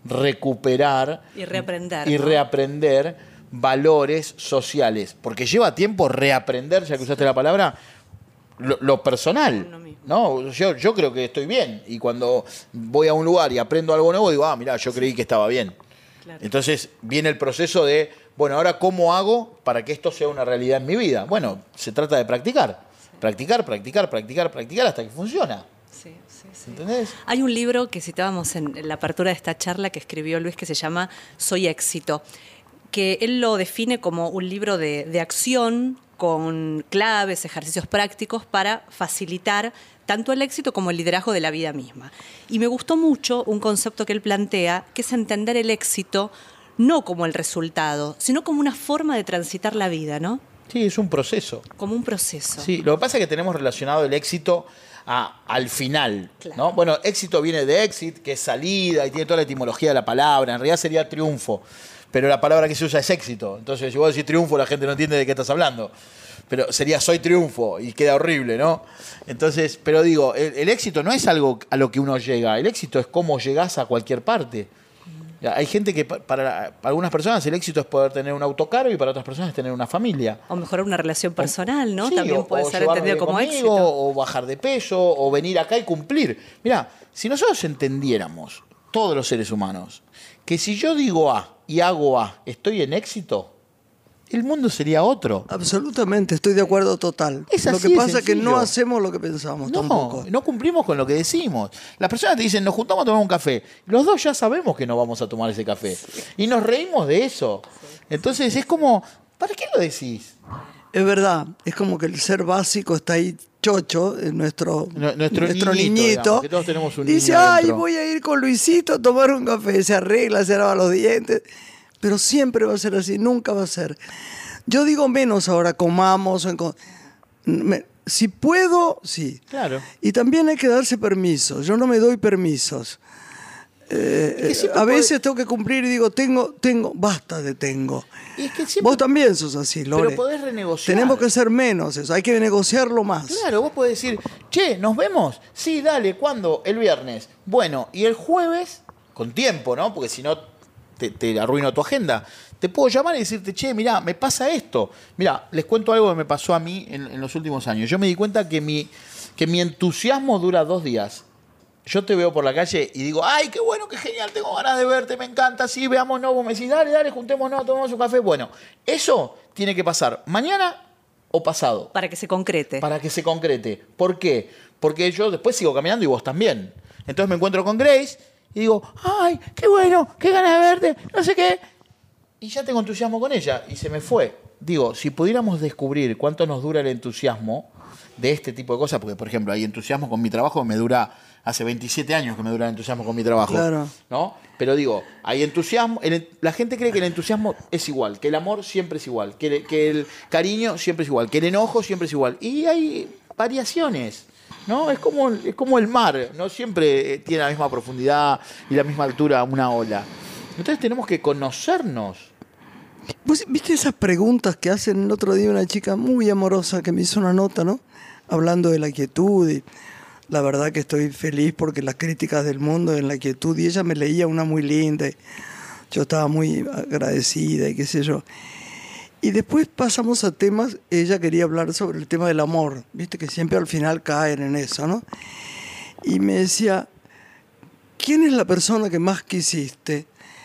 recuperar Y reaprender. y ¿no? reaprender valores sociales. Porque lleva tiempo reaprender, ya que usaste la palabra, lo, lo personal. Uno mismo. ¿No? Yo, yo creo que estoy bien. Y cuando voy a un lugar y aprendo algo nuevo, digo, ah, mirá, yo creí que estaba bien. Claro. Entonces viene el proceso de, bueno, ahora ¿cómo hago para que esto sea una realidad en mi vida? Bueno, se trata de practicar. Practicar, practicar, practicar, practicar hasta que funciona. Sí, sí, sí. ¿Entendés? Hay un libro que citábamos en la apertura de esta charla que escribió Luis que se llama Soy éxito, que él lo define como un libro de, de acción con claves, ejercicios prácticos para facilitar tanto el éxito como el liderazgo de la vida misma. Y me gustó mucho un concepto que él plantea, que es entender el éxito no como el resultado, sino como una forma de transitar la vida, ¿no? Sí, es un proceso. Como un proceso. Sí, lo que pasa es que tenemos relacionado el éxito a- al final, Claro. ¿no? Bueno, éxito viene de exit, que es salida, y tiene toda la etimología de la palabra. En realidad sería triunfo, pero la palabra que se usa es éxito. Entonces, si vos decís triunfo, la gente no entiende de qué estás hablando. Pero sería soy triunfo, y queda horrible, ¿no? Entonces, pero digo, el, el éxito no es algo a lo que uno llega. El éxito es cómo llegás a cualquier parte. Ya, hay gente que pa- para, para algunas personas el éxito es poder tener un auto caro y para otras personas es tener una familia. O mejorar una relación personal, ¿no? Sí, También o- puede o ser llevarme entendido como conmigo, éxito. O bajar de peso, o venir acá y cumplir. Mira, si nosotros entendiéramos, todos los seres humanos, que si yo digo A y hago A, estoy en éxito, el mundo sería otro. Absolutamente, estoy de acuerdo total. Es Lo así que de pasa es que sencillo. no hacemos lo que pensamos No, tampoco. no cumplimos con lo que decimos. Las personas te dicen, nos juntamos a tomar un café. Los dos ya sabemos que no vamos a tomar ese café. Y nos reímos de eso. Entonces es como, ¿para qué lo decís? Es verdad, es como que el ser básico está ahí chocho, en nuestro, Nu- nuestro niñito, digamos, que todos tenemos un dice, niño ay, dentro". voy a ir con Luisito a tomar un café, se arregla, se lava los dientes, pero siempre va a ser así, nunca va a ser. Yo digo menos ahora, comamos, o enco- me- si puedo, sí. Claro. Y también hay que darse permisos, yo no me doy permisos. Eh, Es que siempre a puede- veces tengo que cumplir y digo, tengo, tengo, basta de tengo. Y es que siempre- Vos también sos así, Lore. Pero podés renegociar. Tenemos que ser menos eso, hay que negociarlo más. Claro, vos podés decir, che, ¿nos vemos? Sí, dale, ¿cuándo? El viernes. Bueno, y el jueves, con tiempo, ¿no? Porque si no, te, te arruino tu agenda. Te puedo llamar y decirte, che, mirá, me pasa esto. Mirá, les cuento algo que me pasó a mí en, en los últimos años. Yo me di cuenta que mi, que mi entusiasmo dura dos días. Yo te veo por la calle y digo, ay, qué bueno, qué genial, tengo ganas de verte, me encanta, sí, veámonos, vos me decís, dale, dale, juntémonos, tomamos un café. Bueno, eso tiene que pasar mañana o pasado. Para que se concrete. Para que se concrete. ¿Por qué? Porque yo después sigo caminando y vos también. Entonces me encuentro con Grace y digo, ay, qué bueno, qué ganas de verte, no sé qué. Y ya tengo entusiasmo con ella y se me fue. Digo, si pudiéramos descubrir cuánto nos dura el entusiasmo de este tipo de cosas, porque por ejemplo hay entusiasmo con mi trabajo que me dura, hace veintisiete años que me dura el entusiasmo con mi trabajo. Claro. ¿No? Pero digo, hay entusiasmo, el- la gente cree que el entusiasmo es igual, que el amor siempre es igual, que el, que el cariño siempre es igual, que el enojo siempre es igual. Y hay variaciones, ¿no? Es como, es como el mar, no siempre eh, tiene la misma profundidad y la misma altura una ola. Entonces tenemos que conocernos. ¿Vos viste esas preguntas que hacen el otro día una chica muy amorosa que me hizo una nota, ¿no? Hablando de la quietud y la verdad que estoy feliz porque las críticas del mundo en la quietud y ella me leía una muy linda y yo estaba muy agradecida y qué sé yo. Y después pasamos a temas, ella quería hablar sobre el tema del amor, viste que siempre al final caen en eso, ¿no? Y me decía, ¿quién es la persona que más quisiste?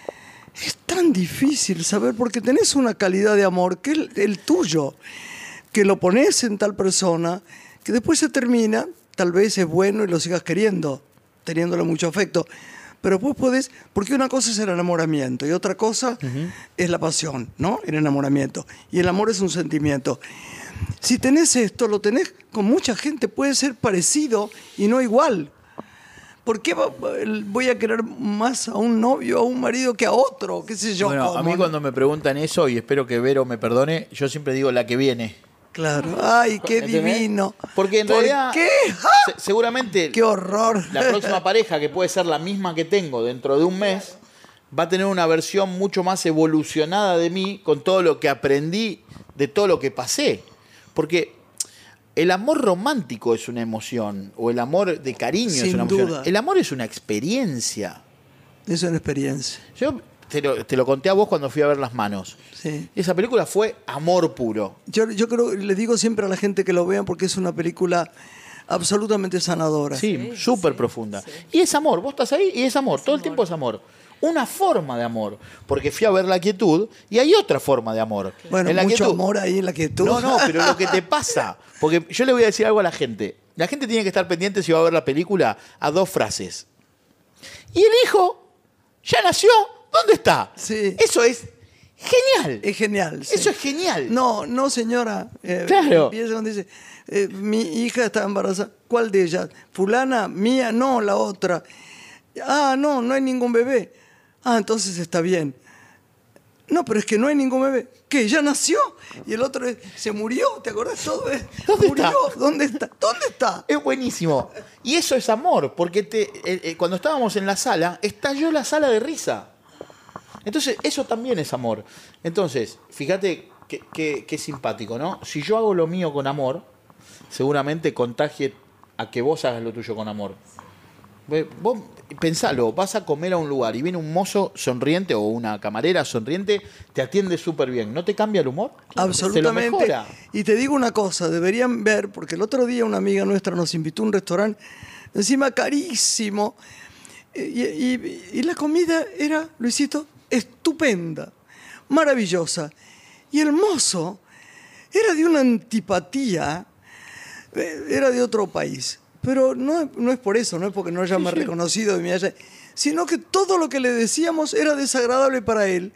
Es tan difícil saber porque tenés una calidad de amor que es el, el tuyo, que lo pones en tal persona, que después se termina, tal vez es bueno y lo sigas queriendo, teniéndole mucho afecto, pero después podés, porque una cosa es el enamoramiento y otra cosa uh-huh. es la pasión, ¿no? El enamoramiento. Y el amor es un sentimiento. Si tenés esto, lo tenés con mucha gente, puede ser parecido y no igual. ¿Por qué voy a querer más a un novio, a un marido que a otro? ¿Qué sé yo? Bueno, ¿cómo? a mí cuando me preguntan eso, y espero que Vero me perdone, yo siempre digo la que viene. Claro. Ay, qué ¿Entendés? divino. Porque en ¿Por realidad, qué? se- seguramente ¡Qué horror! la próxima pareja, que puede ser la misma que tengo dentro de un mes, va a tener una versión mucho más evolucionada de mí con todo lo que aprendí, de todo lo que pasé. Porque el amor romántico es una emoción, o el amor de cariño Sin es una emoción. duda. El amor es una experiencia. Es una experiencia. Yo te lo, te lo conté a vos cuando fui a ver Las Manos. Sí. Esa película fue amor puro. Yo, yo creo, le digo siempre a la gente que lo vean porque es una película absolutamente sanadora. Sí, súper sí, profunda. sí. Y es amor, vos estás ahí y es amor, todo el amor. tiempo es amor. Una forma de amor, porque fui a ver La Quietud y hay otra forma de amor. Bueno, En La mucho Quietud- amor ahí en la quietud. No, no, pero lo que te pasa, porque yo le voy a decir algo a la gente. La gente tiene que estar pendiente si va a ver la película a dos frases. ¿Y el hijo ya nació? ¿Dónde está? Sí. Eso es genial. Es genial. sí. Eso es genial. No, no, señora. Eh, Claro. Empieza cuando dice, eh, mi hija está embarazada. ¿Cuál de ellas? ¿Fulana? ¿Mía? No, la otra. Ah, no, no hay ningún bebé. Ah, entonces está bien. No, pero es que no hay ningún bebé. ¿Qué? ¿Ya nació? Y el otro es, se murió, ¿te acordás todo? ¿Dónde ¿Murió? está? ¿Dónde está? ¿Dónde está? Es buenísimo. Y eso es amor, porque te, eh, eh, cuando estábamos en la sala, estalló la sala de risa. Entonces, eso también es amor. Entonces, fíjate qué, qué- qué simpático, ¿no? Si yo hago lo mío con amor, seguramente contagie a que vos hagas lo tuyo con amor. Ve, Vos pensalo, vas a comer a un lugar y viene un mozo sonriente o una camarera sonriente, te atiende súper bien. ¿No te cambia el humor? Te lo Absolutamente. mejora. Y te digo una cosa, deberían ver, porque el otro día una amiga nuestra nos invitó a un restaurante, encima carísimo, y, y- y la comida era, Luisito, estupenda, maravillosa. Y el mozo era de una antipatía, eh, era de otro país. Pero no, es- no es por eso, no es porque no haya más reconocido de mi allá, sino que todo lo que le decíamos era desagradable para él.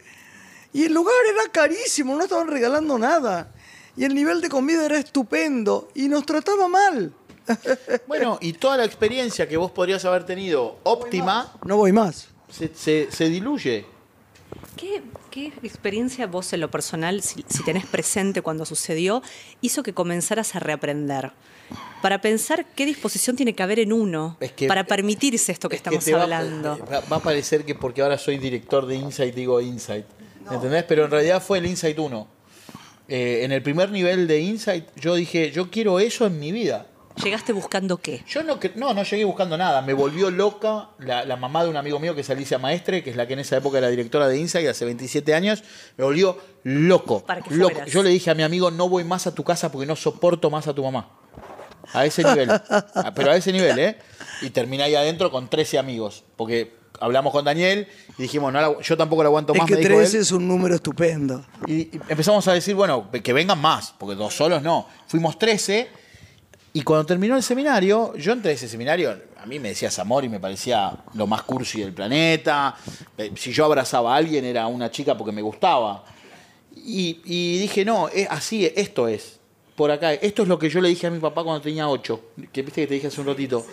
Y el lugar era carísimo, no estaban regalando nada. Y el nivel de comida era estupendo y nos trataba mal. Bueno, y toda la experiencia que vos podrías haber tenido óptima No voy más. se, se- se diluye. ¿Qué, qué experiencia vos en lo personal, si, si tenés presente cuando sucedió, hizo que comenzaras a reaprender? Para pensar qué disposición tiene que haber en uno Es que- para permitirse esto que Es estamos te va- hablando. Va, va a parecer que porque ahora soy director de Insight digo Insight. ¿Entendés? Pero en realidad fue el Insight uno. Eh, en el primer nivel de Insight yo dije, yo quiero eso en mi vida. ¿Llegaste buscando qué? Yo no, que- no, no llegué buscando nada. Me volvió loca la, la mamá de un amigo mío que es Alicia Maestre, que es la que en esa época era directora de Insight hace veintisiete años. Me volvió loco. Para que loco. fueras. Yo le dije a mi amigo, no voy más a tu casa porque no soporto más a tu mamá. A ese nivel. Ah, Pero a ese nivel, ¿eh? Y terminé ahí adentro con trece amigos. Porque hablamos con Daniel y dijimos, no, la- yo tampoco la aguanto Es más. que me dijo trece él. es un número estupendo. Y, y empezamos a decir, bueno, que vengan más, porque dos solos no. Fuimos trece y cuando terminó el seminario, yo entré a ese seminario, a mí me decías amor y me parecía lo más cursi del planeta. Eh, Si yo abrazaba a alguien era una chica porque me gustaba. Y, y dije, no, es así, esto es, por acá. Esto es lo que yo le dije a mi papá cuando tenía ocho, que viste que te dije hace un ratito.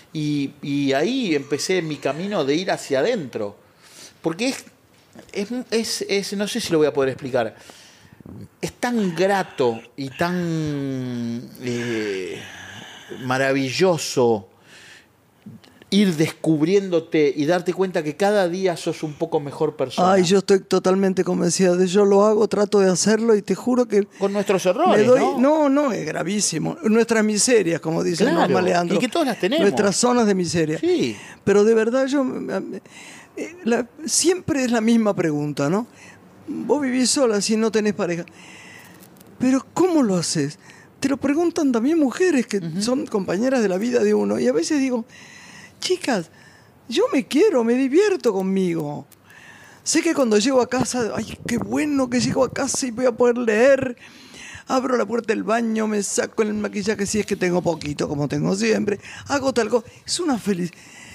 Y, y ahí empecé mi camino de ir hacia adentro. Porque es, es, es, es- no sé si lo voy a poder explicar. Es tan grato y tan eh, maravilloso ir descubriéndote y darte cuenta que cada día sos un poco mejor persona. Ay, yo estoy totalmente convencida de yo lo hago, trato de hacerlo y te juro que Con nuestros me errores, doy, ¿no? no, no, es gravísimo. Nuestras miserias, como dice Claro, Norma Leandro. y que todas las tenemos. Nuestras zonas de miseria. Sí. Pero de verdad yo eh, la- siempre es la misma pregunta, ¿no? Vos vivís sola si no tenés pareja. Pero ¿cómo lo haces? Te lo preguntan también mujeres que son compañeras de la vida de uno. Y a veces digo, chicas, yo me quiero, me divierto conmigo. Sé que cuando llego a casa, ay, qué bueno que llego a casa y voy a poder leer. Abro la puerta del baño, me saco el maquillaje si es que tengo poquito, como tengo siempre. Hago tal cosa. Es una feliz.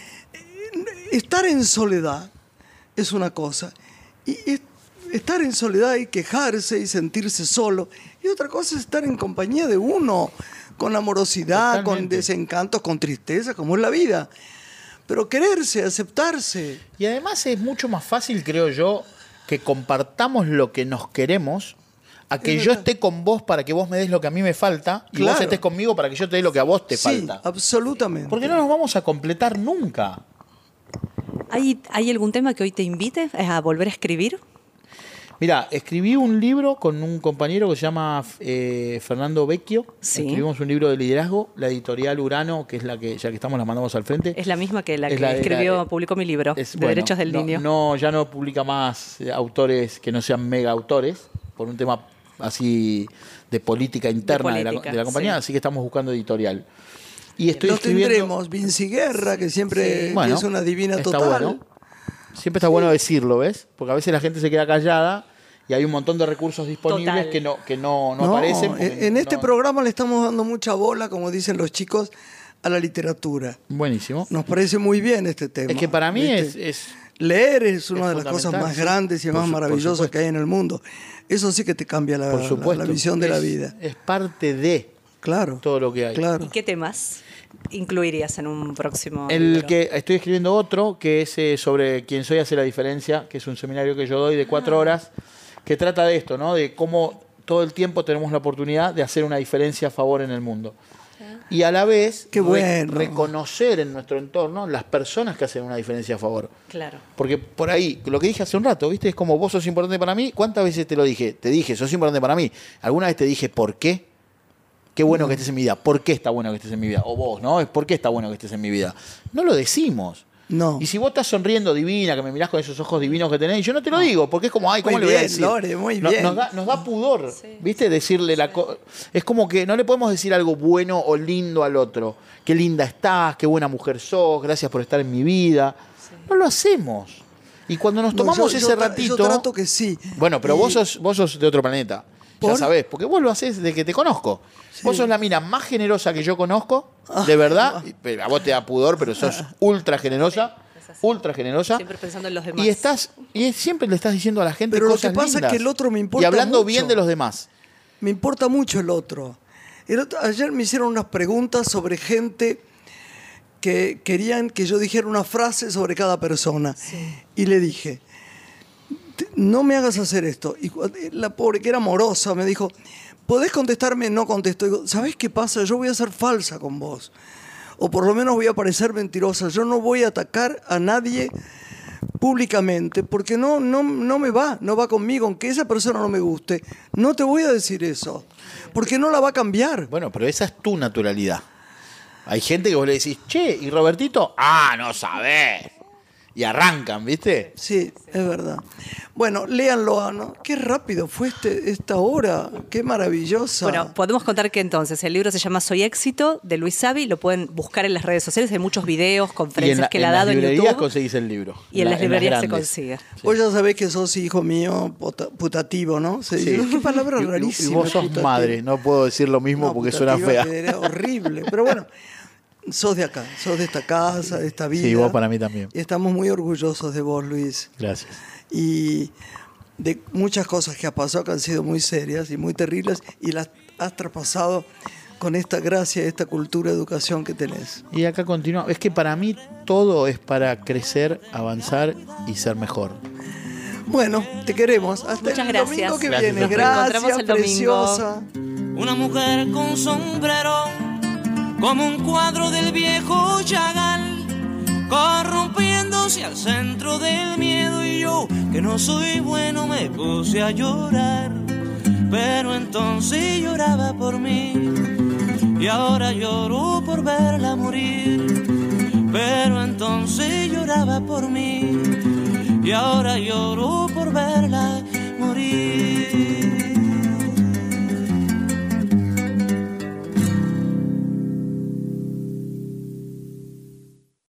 Estar en soledad es una cosa. Y es- estar en soledad y quejarse y sentirse solo. Y otra cosa es estar en compañía de uno, con amorosidad, con Totalmente. desencantos, con tristeza, como es la vida. Pero quererse, aceptarse. Y además es mucho más fácil, creo yo, que compartamos lo que nos queremos a que Es yo verdad. esté con vos para que vos me des lo que a mí me falta y vos Claro. estés conmigo para que yo te dé lo que a vos te Sí, falta. absolutamente. Porque no nos vamos a completar nunca. ¿Hay, ¿Hay algún tema que hoy te invite a volver a escribir? Mira, escribí un libro con un compañero que se llama eh, Fernando Vecchio. Sí. Escribimos un libro de liderazgo, la editorial Urano, que es la que, ya que estamos, la mandamos al frente. Es la misma que la Es que la- escribió, la- publicó mi libro, Es, de bueno, Derechos del no, Niño. No, ya no publica más eh, autores que no sean mega autores, por un tema así de política interna de, política, la, de la compañía, sí. así que estamos buscando editorial. Y estoy Los escribiendo... tendremos, Vinci Guerra, que siempre Sí. que es una divina está total. bueno. Siempre está bueno decirlo, ¿ves? Porque a veces la gente se queda callada y hay un montón de recursos disponibles Total. que no, que no, no, No, aparecen. porque en en este no- programa le estamos dando mucha bola, como dicen los chicos, a la literatura. Buenísimo. Nos parece muy bien este tema. Es que para mí es, ¿viste? es... Leer es una es de las cosas fundamental, más sí. grandes y Por más su- por maravillosas supuesto. que hay en el mundo. Eso sí que te cambia la, Por la- supuesto. la visión de la Es- vida. Es parte de Claro. todo lo que hay. Claro. ¿Y qué temas incluirías en un próximo El libro? que estoy escribiendo otro, que es eh, sobre Quien soy hace la diferencia, que es un seminario que yo doy de cuatro horas, que trata de esto, ¿no? De cómo todo el tiempo tenemos la oportunidad de hacer una diferencia a favor en el mundo. Y a la vez Qué re- bueno. reconocer en nuestro entorno las personas que hacen una diferencia a favor. Claro. Porque por ahí, lo que dije hace un rato, ¿viste? Es como vos sos importante para mí. ¿Cuántas veces te lo dije? Te dije, sos importante para mí. ¿Alguna vez te dije por qué? Qué bueno que estés en mi vida. ¿Por qué está bueno que estés en mi vida? O vos, ¿no? Es ¿por qué está bueno que estés en mi vida? No lo decimos. No. Y si vos estás sonriendo divina, que me mirás con esos ojos divinos que tenés, yo no te lo digo, porque es como, ay, ¿cómo Muy le voy a bien, decir? Lore, muy No- bien. Nos da, nos da pudor, ¿viste? Decirle la cosa. Es como que no le podemos decir algo bueno o lindo al otro. Qué linda estás, qué buena mujer sos, gracias por estar en mi vida. No lo hacemos. Y cuando nos No, tomamos yo- yo ese tra- ratito. Yo trato que sí. Bueno, pero Y- vos sos, vos sos de otro planeta. Ya ¿Por? sabés, porque vos lo haces de que te conozco. Vos sos la mina más generosa que yo conozco, Ah. de verdad. Y- pero A vos te da pudor, pero sos ultra generosa. Ultra generosa. Siempre pensando en los demás. Y estás y siempre le estás diciendo a la gente Pero lo cosas que pasa es lindas. que el otro me importa Y hablando mucho. bien de los demás. Me importa mucho el otro. El otro- Ayer me hicieron unas preguntas sobre gente que querían que yo dijera una frase sobre cada persona. Y le dije, "Te- no me hagas hacer esto". Y cu- la pobre, que era amorosa, me dijo, ¿podés contestarme? No contesto. Digo, ¿sabés qué pasa? Yo voy a ser falsa con vos. O por lo menos voy a parecer mentirosa. Yo no voy a atacar a nadie públicamente porque no, no, no me va, no va conmigo. Aunque esa persona no me guste, no te voy a decir eso. Porque no la va a cambiar. Bueno, pero esa es tu naturalidad. Hay gente que vos le decís, che, ¿y Robertito? Ah, no sabés. Y arrancan, ¿viste? Sí, es verdad. Bueno, léanlo, ¿no? Qué rápido fue este, esta hora. Qué maravillosa. Bueno, podemos contar que entonces el libro se llama Soy Éxito, de Luis Savi. Lo pueden buscar en las redes sociales. Hay muchos videos, Y en, conferencias la- que en él ha las dado en librerías YouTube. conseguís el libro. Y en las librerías se grandes. consigue. Vos ya sabés que sos hijo mío pota- putativo, ¿no? Se Sí. dice, qué palabra Y- y- rarísima. Y vos sos putativo. madre, no puedo decir lo mismo No, porque suena putativa fea. que era horrible. Pero bueno, sos de acá, sos de esta casa, de esta vida. Sí, vos para mí también. Y estamos muy orgullosos de vos, Luis. Gracias. Y de muchas cosas que has pasado que han sido muy serias y muy terribles y las has traspasado con esta gracia, esta cultura, educación que tenés. Y acá continúa. Es que para mí todo es para crecer, avanzar y ser mejor. Bueno, te queremos. Hasta Muchas el gracias. domingo que Gracias. viene. Nos Gracias, reencontramos el domingo. preciosa. Una mujer con sombrero, como un cuadro del viejo Chagall, corrompiéndose al centro del miedo. Y yo, que no soy bueno, me puse a llorar. Pero entonces lloraba por mí, y ahora lloro por verla morir. Pero entonces lloraba por mí, y ahora lloro